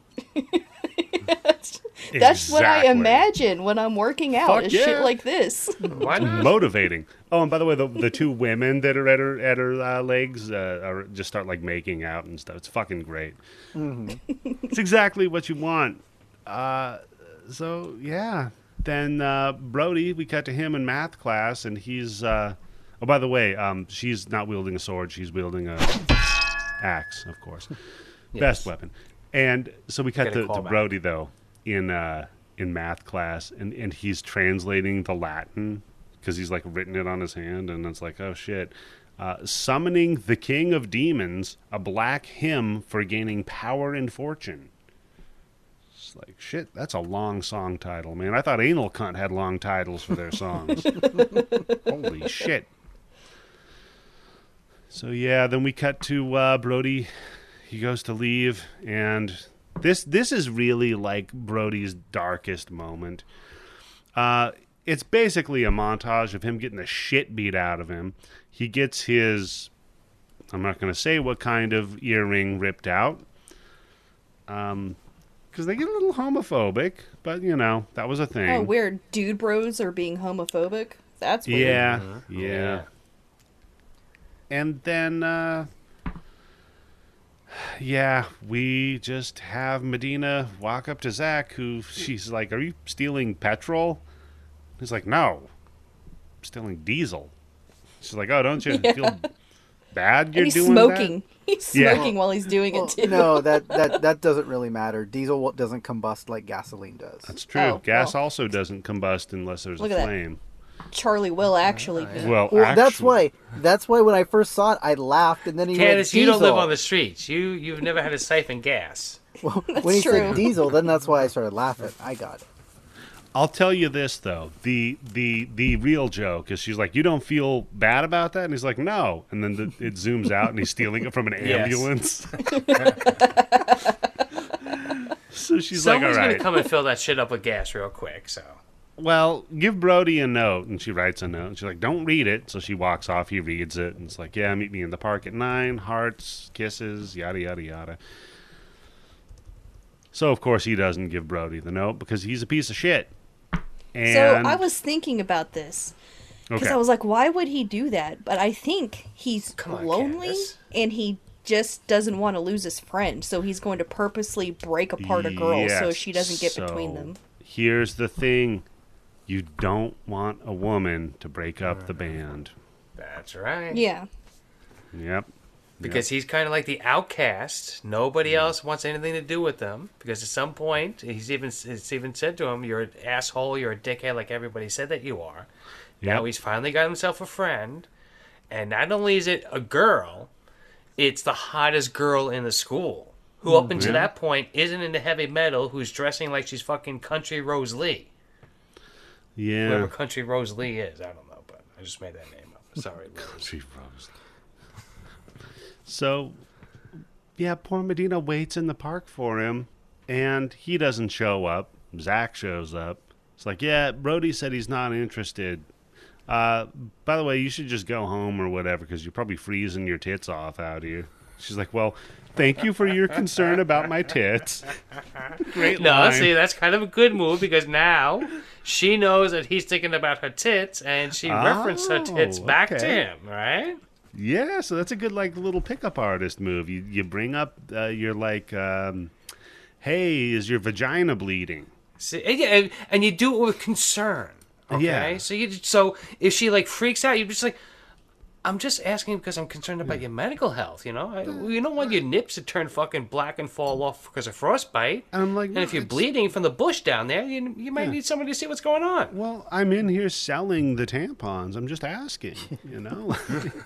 That's what I Exactly. imagine when I'm working out, Fuck is yeah. shit like this. Why not? Motivating. Oh, and by the way, the the two women that are at her at her uh, legs uh, are just start like making out and stuff. It's fucking great. It's exactly what you want. Uh, so yeah. Then uh, Brody, we cut to him in math class, and he's. Uh, oh, by the way, um, she's not wielding a sword; she's wielding a axe, of course. Best weapon. And so we cut Get a to, to callback. Brody though in uh, in math class, and, and he's translating the Latin because he's like written it on his hand, and it's like, oh shit. Uh, summoning the king of demons, a black hymn for gaining power and fortune. It's like, shit, that's a long song title, man. I thought Anal Cunt had long titles for their songs. Holy shit. So yeah, then we cut to uh, Brody. He goes to leave, and this this is really like Brody's darkest moment. Uh, it's basically a montage of him getting the shit beat out of him. He gets his, I'm not going to say what kind of earring ripped out, um, because they get a little homophobic, but you know, that was a thing. Oh, weird. Dude bros are being homophobic? That's weird. Yeah, Mhm. yeah. And then, uh, Yeah, we just have Medina walk up to Zach, who she's like, "Are you stealing petrol?" He's like, "No, I'm stealing diesel." She's like, "Oh, don't you Yeah. feel bad you're And he's doing smoking. that?" He's Yeah. smoking while he's doing Well, it too. no, that, that that doesn't really matter. Diesel doesn't combust like gasoline does. That's true. Oh, Gas well. also doesn't combust unless there's Look a at that. flame. Charlie will actually. be. Well, Well, that's actually- why. That's why when I first saw it, I laughed, and then he Candace, went you diesel. don't live on the streets. You you've never had to siphon gas. Well, That's when he true. said diesel, then that's why I started laughing. I got it. I'll tell you this though, the the the real joke is she's like, "You don't feel bad about that?" And he's like, "No." And then the, it zooms out and he's stealing it from an Yes. ambulance. So she's Someone's like, "All gonna right, come and fill that shit up with gas real quick. So well, give Brody a note." And she writes a note. And she's like, "Don't read it." So she walks off. He reads it, and it's like, "Yeah, meet me in the park at nine. Hearts, kisses, yada yada yada." So of course he doesn't give Brody the note because he's a piece of shit. And So I was thinking about this because okay. I was like, why would he do that? But I think he's Come on, lonely Candace. and he just doesn't want to lose his friend, so he's going to purposely break apart a girl so Yes, she doesn't get so between them. Here's the thing. You don't want a woman to break up the band. that's right. Yeah. Yep. Because he's kind of like the outcast. Nobody else wants anything to do with them. Because at some point, he's even it's even said to him, "You're an asshole. You're a dickhead, like everybody said that you are." Yep. Now he's finally got himself a friend, and not only is it a girl, it's the hottest girl in the school, who up until Yeah. that point isn't into heavy metal, who's dressing like she's fucking Country Rose Lee. Yeah. Whoever Country Rose Lee is, I don't know, but I just made that name up. Sorry, Rose. Country Rose. So, yeah, poor Medina waits in the park for him, and he doesn't show up. Zach shows up. It's like, yeah, Brody said he's not interested. Uh, by the way, you should just go home or whatever because you're probably freezing your tits off out here. She's like, well, thank you for your concern about my tits. Great No, line. see, that's kind of a good move because now she knows that he's thinking about her tits, and she referenced her tits Oh, back to okay. him, right? Yeah, so that's a good like little pickup artist move. You you bring up uh, you're like, um, hey, is your vagina bleeding? See, and, yeah, and, and you do it with concern. Okay, Yeah. so you so if she like freaks out, you're just like, I'm just asking because I'm concerned about your medical health. You know, I, you don't want your nips to turn fucking black and fall off because of frostbite. And I'm like, And if no, you're it's- bleeding from the bush down there, you you might Yeah. need somebody to see what's going on. Well, I'm in here selling the tampons. I'm just asking, you know.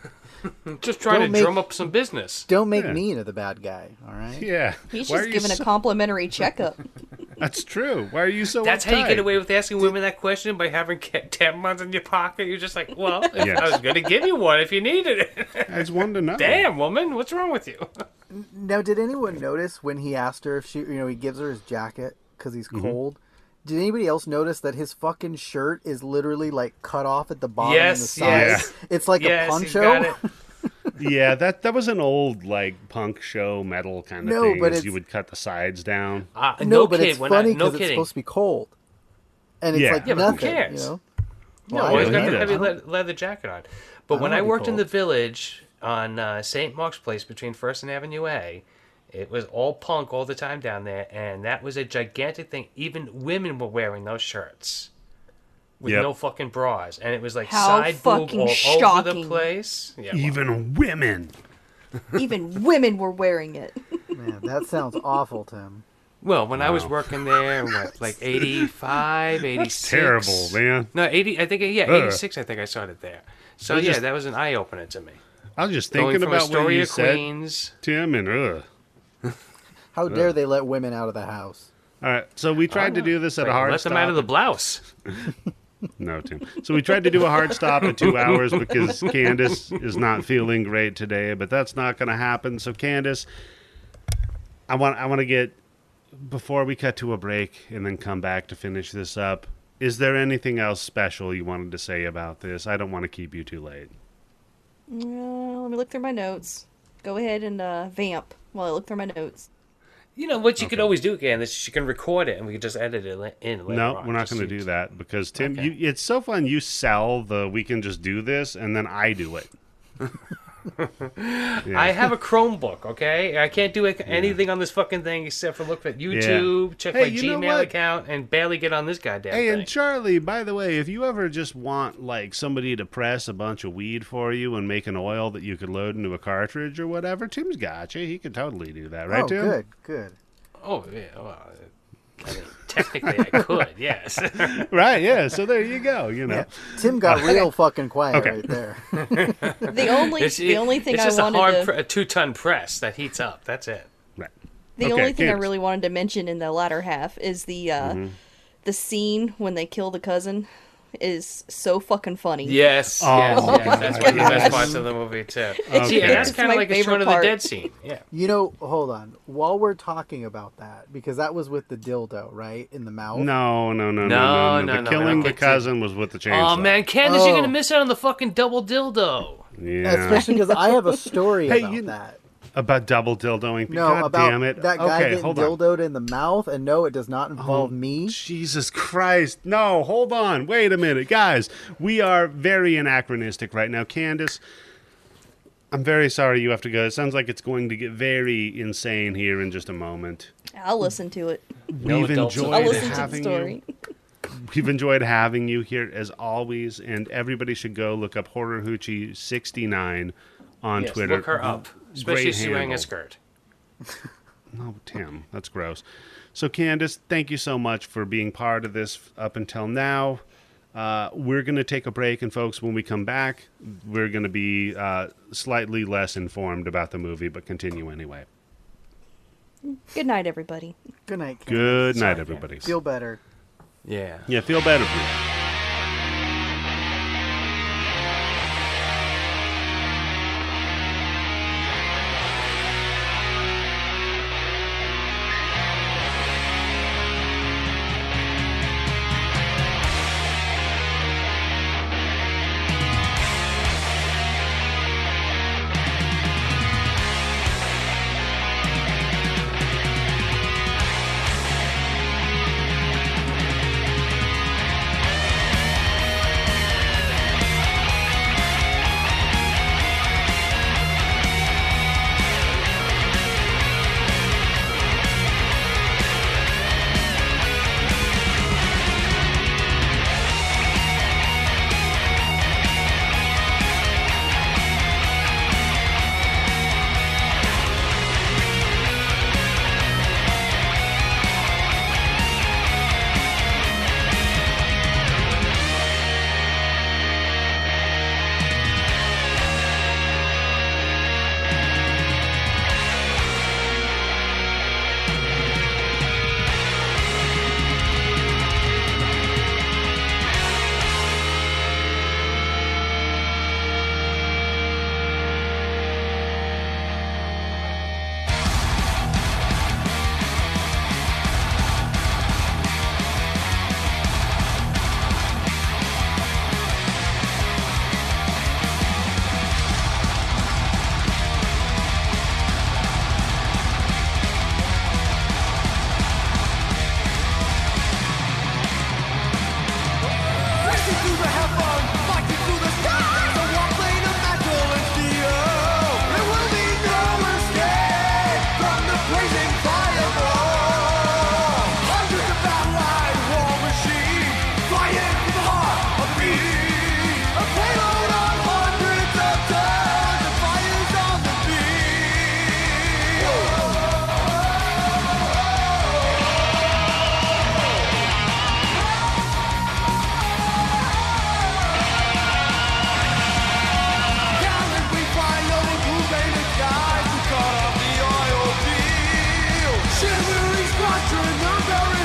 Just trying Don't to make- drum up some business. Don't make Yeah. me into the bad guy. All right. Yeah, He's Why just are you giving so- a complimentary checkup. That's true. Why are you so? That's how you uptight? get away with asking women that question by having ca- tampons in your pocket. You're just like, well, if Yes. I was going to give you one if you needed it. I just wanted to know. Damn, woman, what's wrong with you? Now, did anyone notice when he asked her if she, you know, he gives her his jacket because he's Mm-hmm. cold? Did anybody else notice that his fucking shirt is literally like cut off at the bottom Yes, and the sides? yes. It's like yes, a he's poncho. got it. Yeah, that that was an old like punk show metal kind of No, thing. but is it's- you would cut the sides down. Uh, No, no, but kid, it's when funny I, no because it's kidding. supposed to be cold, and it's Yeah. like Yeah, but who nothing. cares? You know? No, Well, I well, he's don't got know. the I heavy don't- le- leather jacket on. But I when don't I wanna be worked in the cold. village on uh, Saint Mark's Place between First and Avenue A, it was all punk all the time down there, and that was a gigantic thing. Even women were wearing those shirts with Yep. no fucking bras, and it was like How side boob fucking all over shocking. the place. Yeah, well, Even women. Even women were wearing it. Man, that sounds awful, Tim. well, when I was Wow. working there, what, like eighty-five, eighty-six? Terrible, man. No, eighty. I think yeah, Ugh. eighty-six. I think I started there. So I yeah, just- that was an eye opener to me. I was just Going thinking from about what Astoria, you said, Queens. Tim, and ugh. How dare they let women out of the house? All right, so we tried to do this at Like, a hard let stop. them out of the blouse. No, Tim. So we tried to do a hard stop at two hours because Candace is not feeling great today, but that's not going to happen. So Candace, I want I want to get before we cut to a break and then come back to finish this up. Is there anything else special you wanted to say about this? I don't want to keep you too late. Uh, let me look through my notes. Go ahead and uh, vamp while I look through my notes. You know what you could Okay. always do again is you can record it and we could just edit it li- in later No, on. we're not Just going to use- do that because Tim, Okay. you, it's so fun. You sell the we can just do this, and then I do it. Yeah. I have a Chromebook, okay? I can't do anything on this fucking thing except for look at YouTube, check Hey, my you know Gmail what? account, and barely get on this goddamn Hey, thing. and Charlie, by the way, if you ever just want like somebody to press a bunch of weed for you and make an oil that you could load into a cartridge or whatever, Tim's got you. He could totally do that, right, oh, Tim? good, good. Oh, yeah. Well, I mean, technically, I could, yes. Right, yeah. So there you go. You know, Yeah. Tim got real fucking quiet Okay. right there. The only It's, the only thing it's I just a wanted hard, to pre- a two-ton press that heats up. That's it. right. the Okay, only thing I Candace. really wanted to mention in the latter half is the uh, Mm-hmm. the scene when they kill the cousin is so fucking funny. Yes, Oh, yes, my yes. That's one of the best gosh. parts of the movie, too. Okay. See, and that's It's kind of my like a favorite Shaun of the part. Dead scene. Yeah. You know, hold on. While we're talking about that, because that was with the dildo, right, in the mouth. No, no, no, no, No, no, no. no, The no, killing we don't the get to- cousin was with the chainsaw. Oh, man, Candace, you're Oh. going to miss out on the fucking double dildo. Yeah. Especially because I have a story Hey, about you- that. About double dildoing. No, God about damn it. that guy okay, getting hold on. dildoed in the mouth, and no, it does not involve Oh, me. Jesus Christ. No, hold on. Wait a minute. Guys, we are very anachronistic right now. Candace, I'm very sorry you have to go. It sounds like it's going to get very insane here in just a moment. I'll listen to it. No We've adults enjoyed I'll allowed. listen to the having story. you. We've enjoyed having you here as always, and everybody should go look up Horror Hoochie sixty-nine on Yes, Twitter. look her up. Especially Great if she's wearing a handle. skirt. No, Tim, that's gross. So, Candace, thank you so much for being part of this up until now. Uh, we're going to take a break, and folks, when we come back, we're going to be uh, slightly less informed about the movie, but continue anyway. Good night, everybody. Good night. Ken. Good Sorry, night, everybody. Feel better. Yeah. Yeah, feel better, please. Shivering, squattering, the very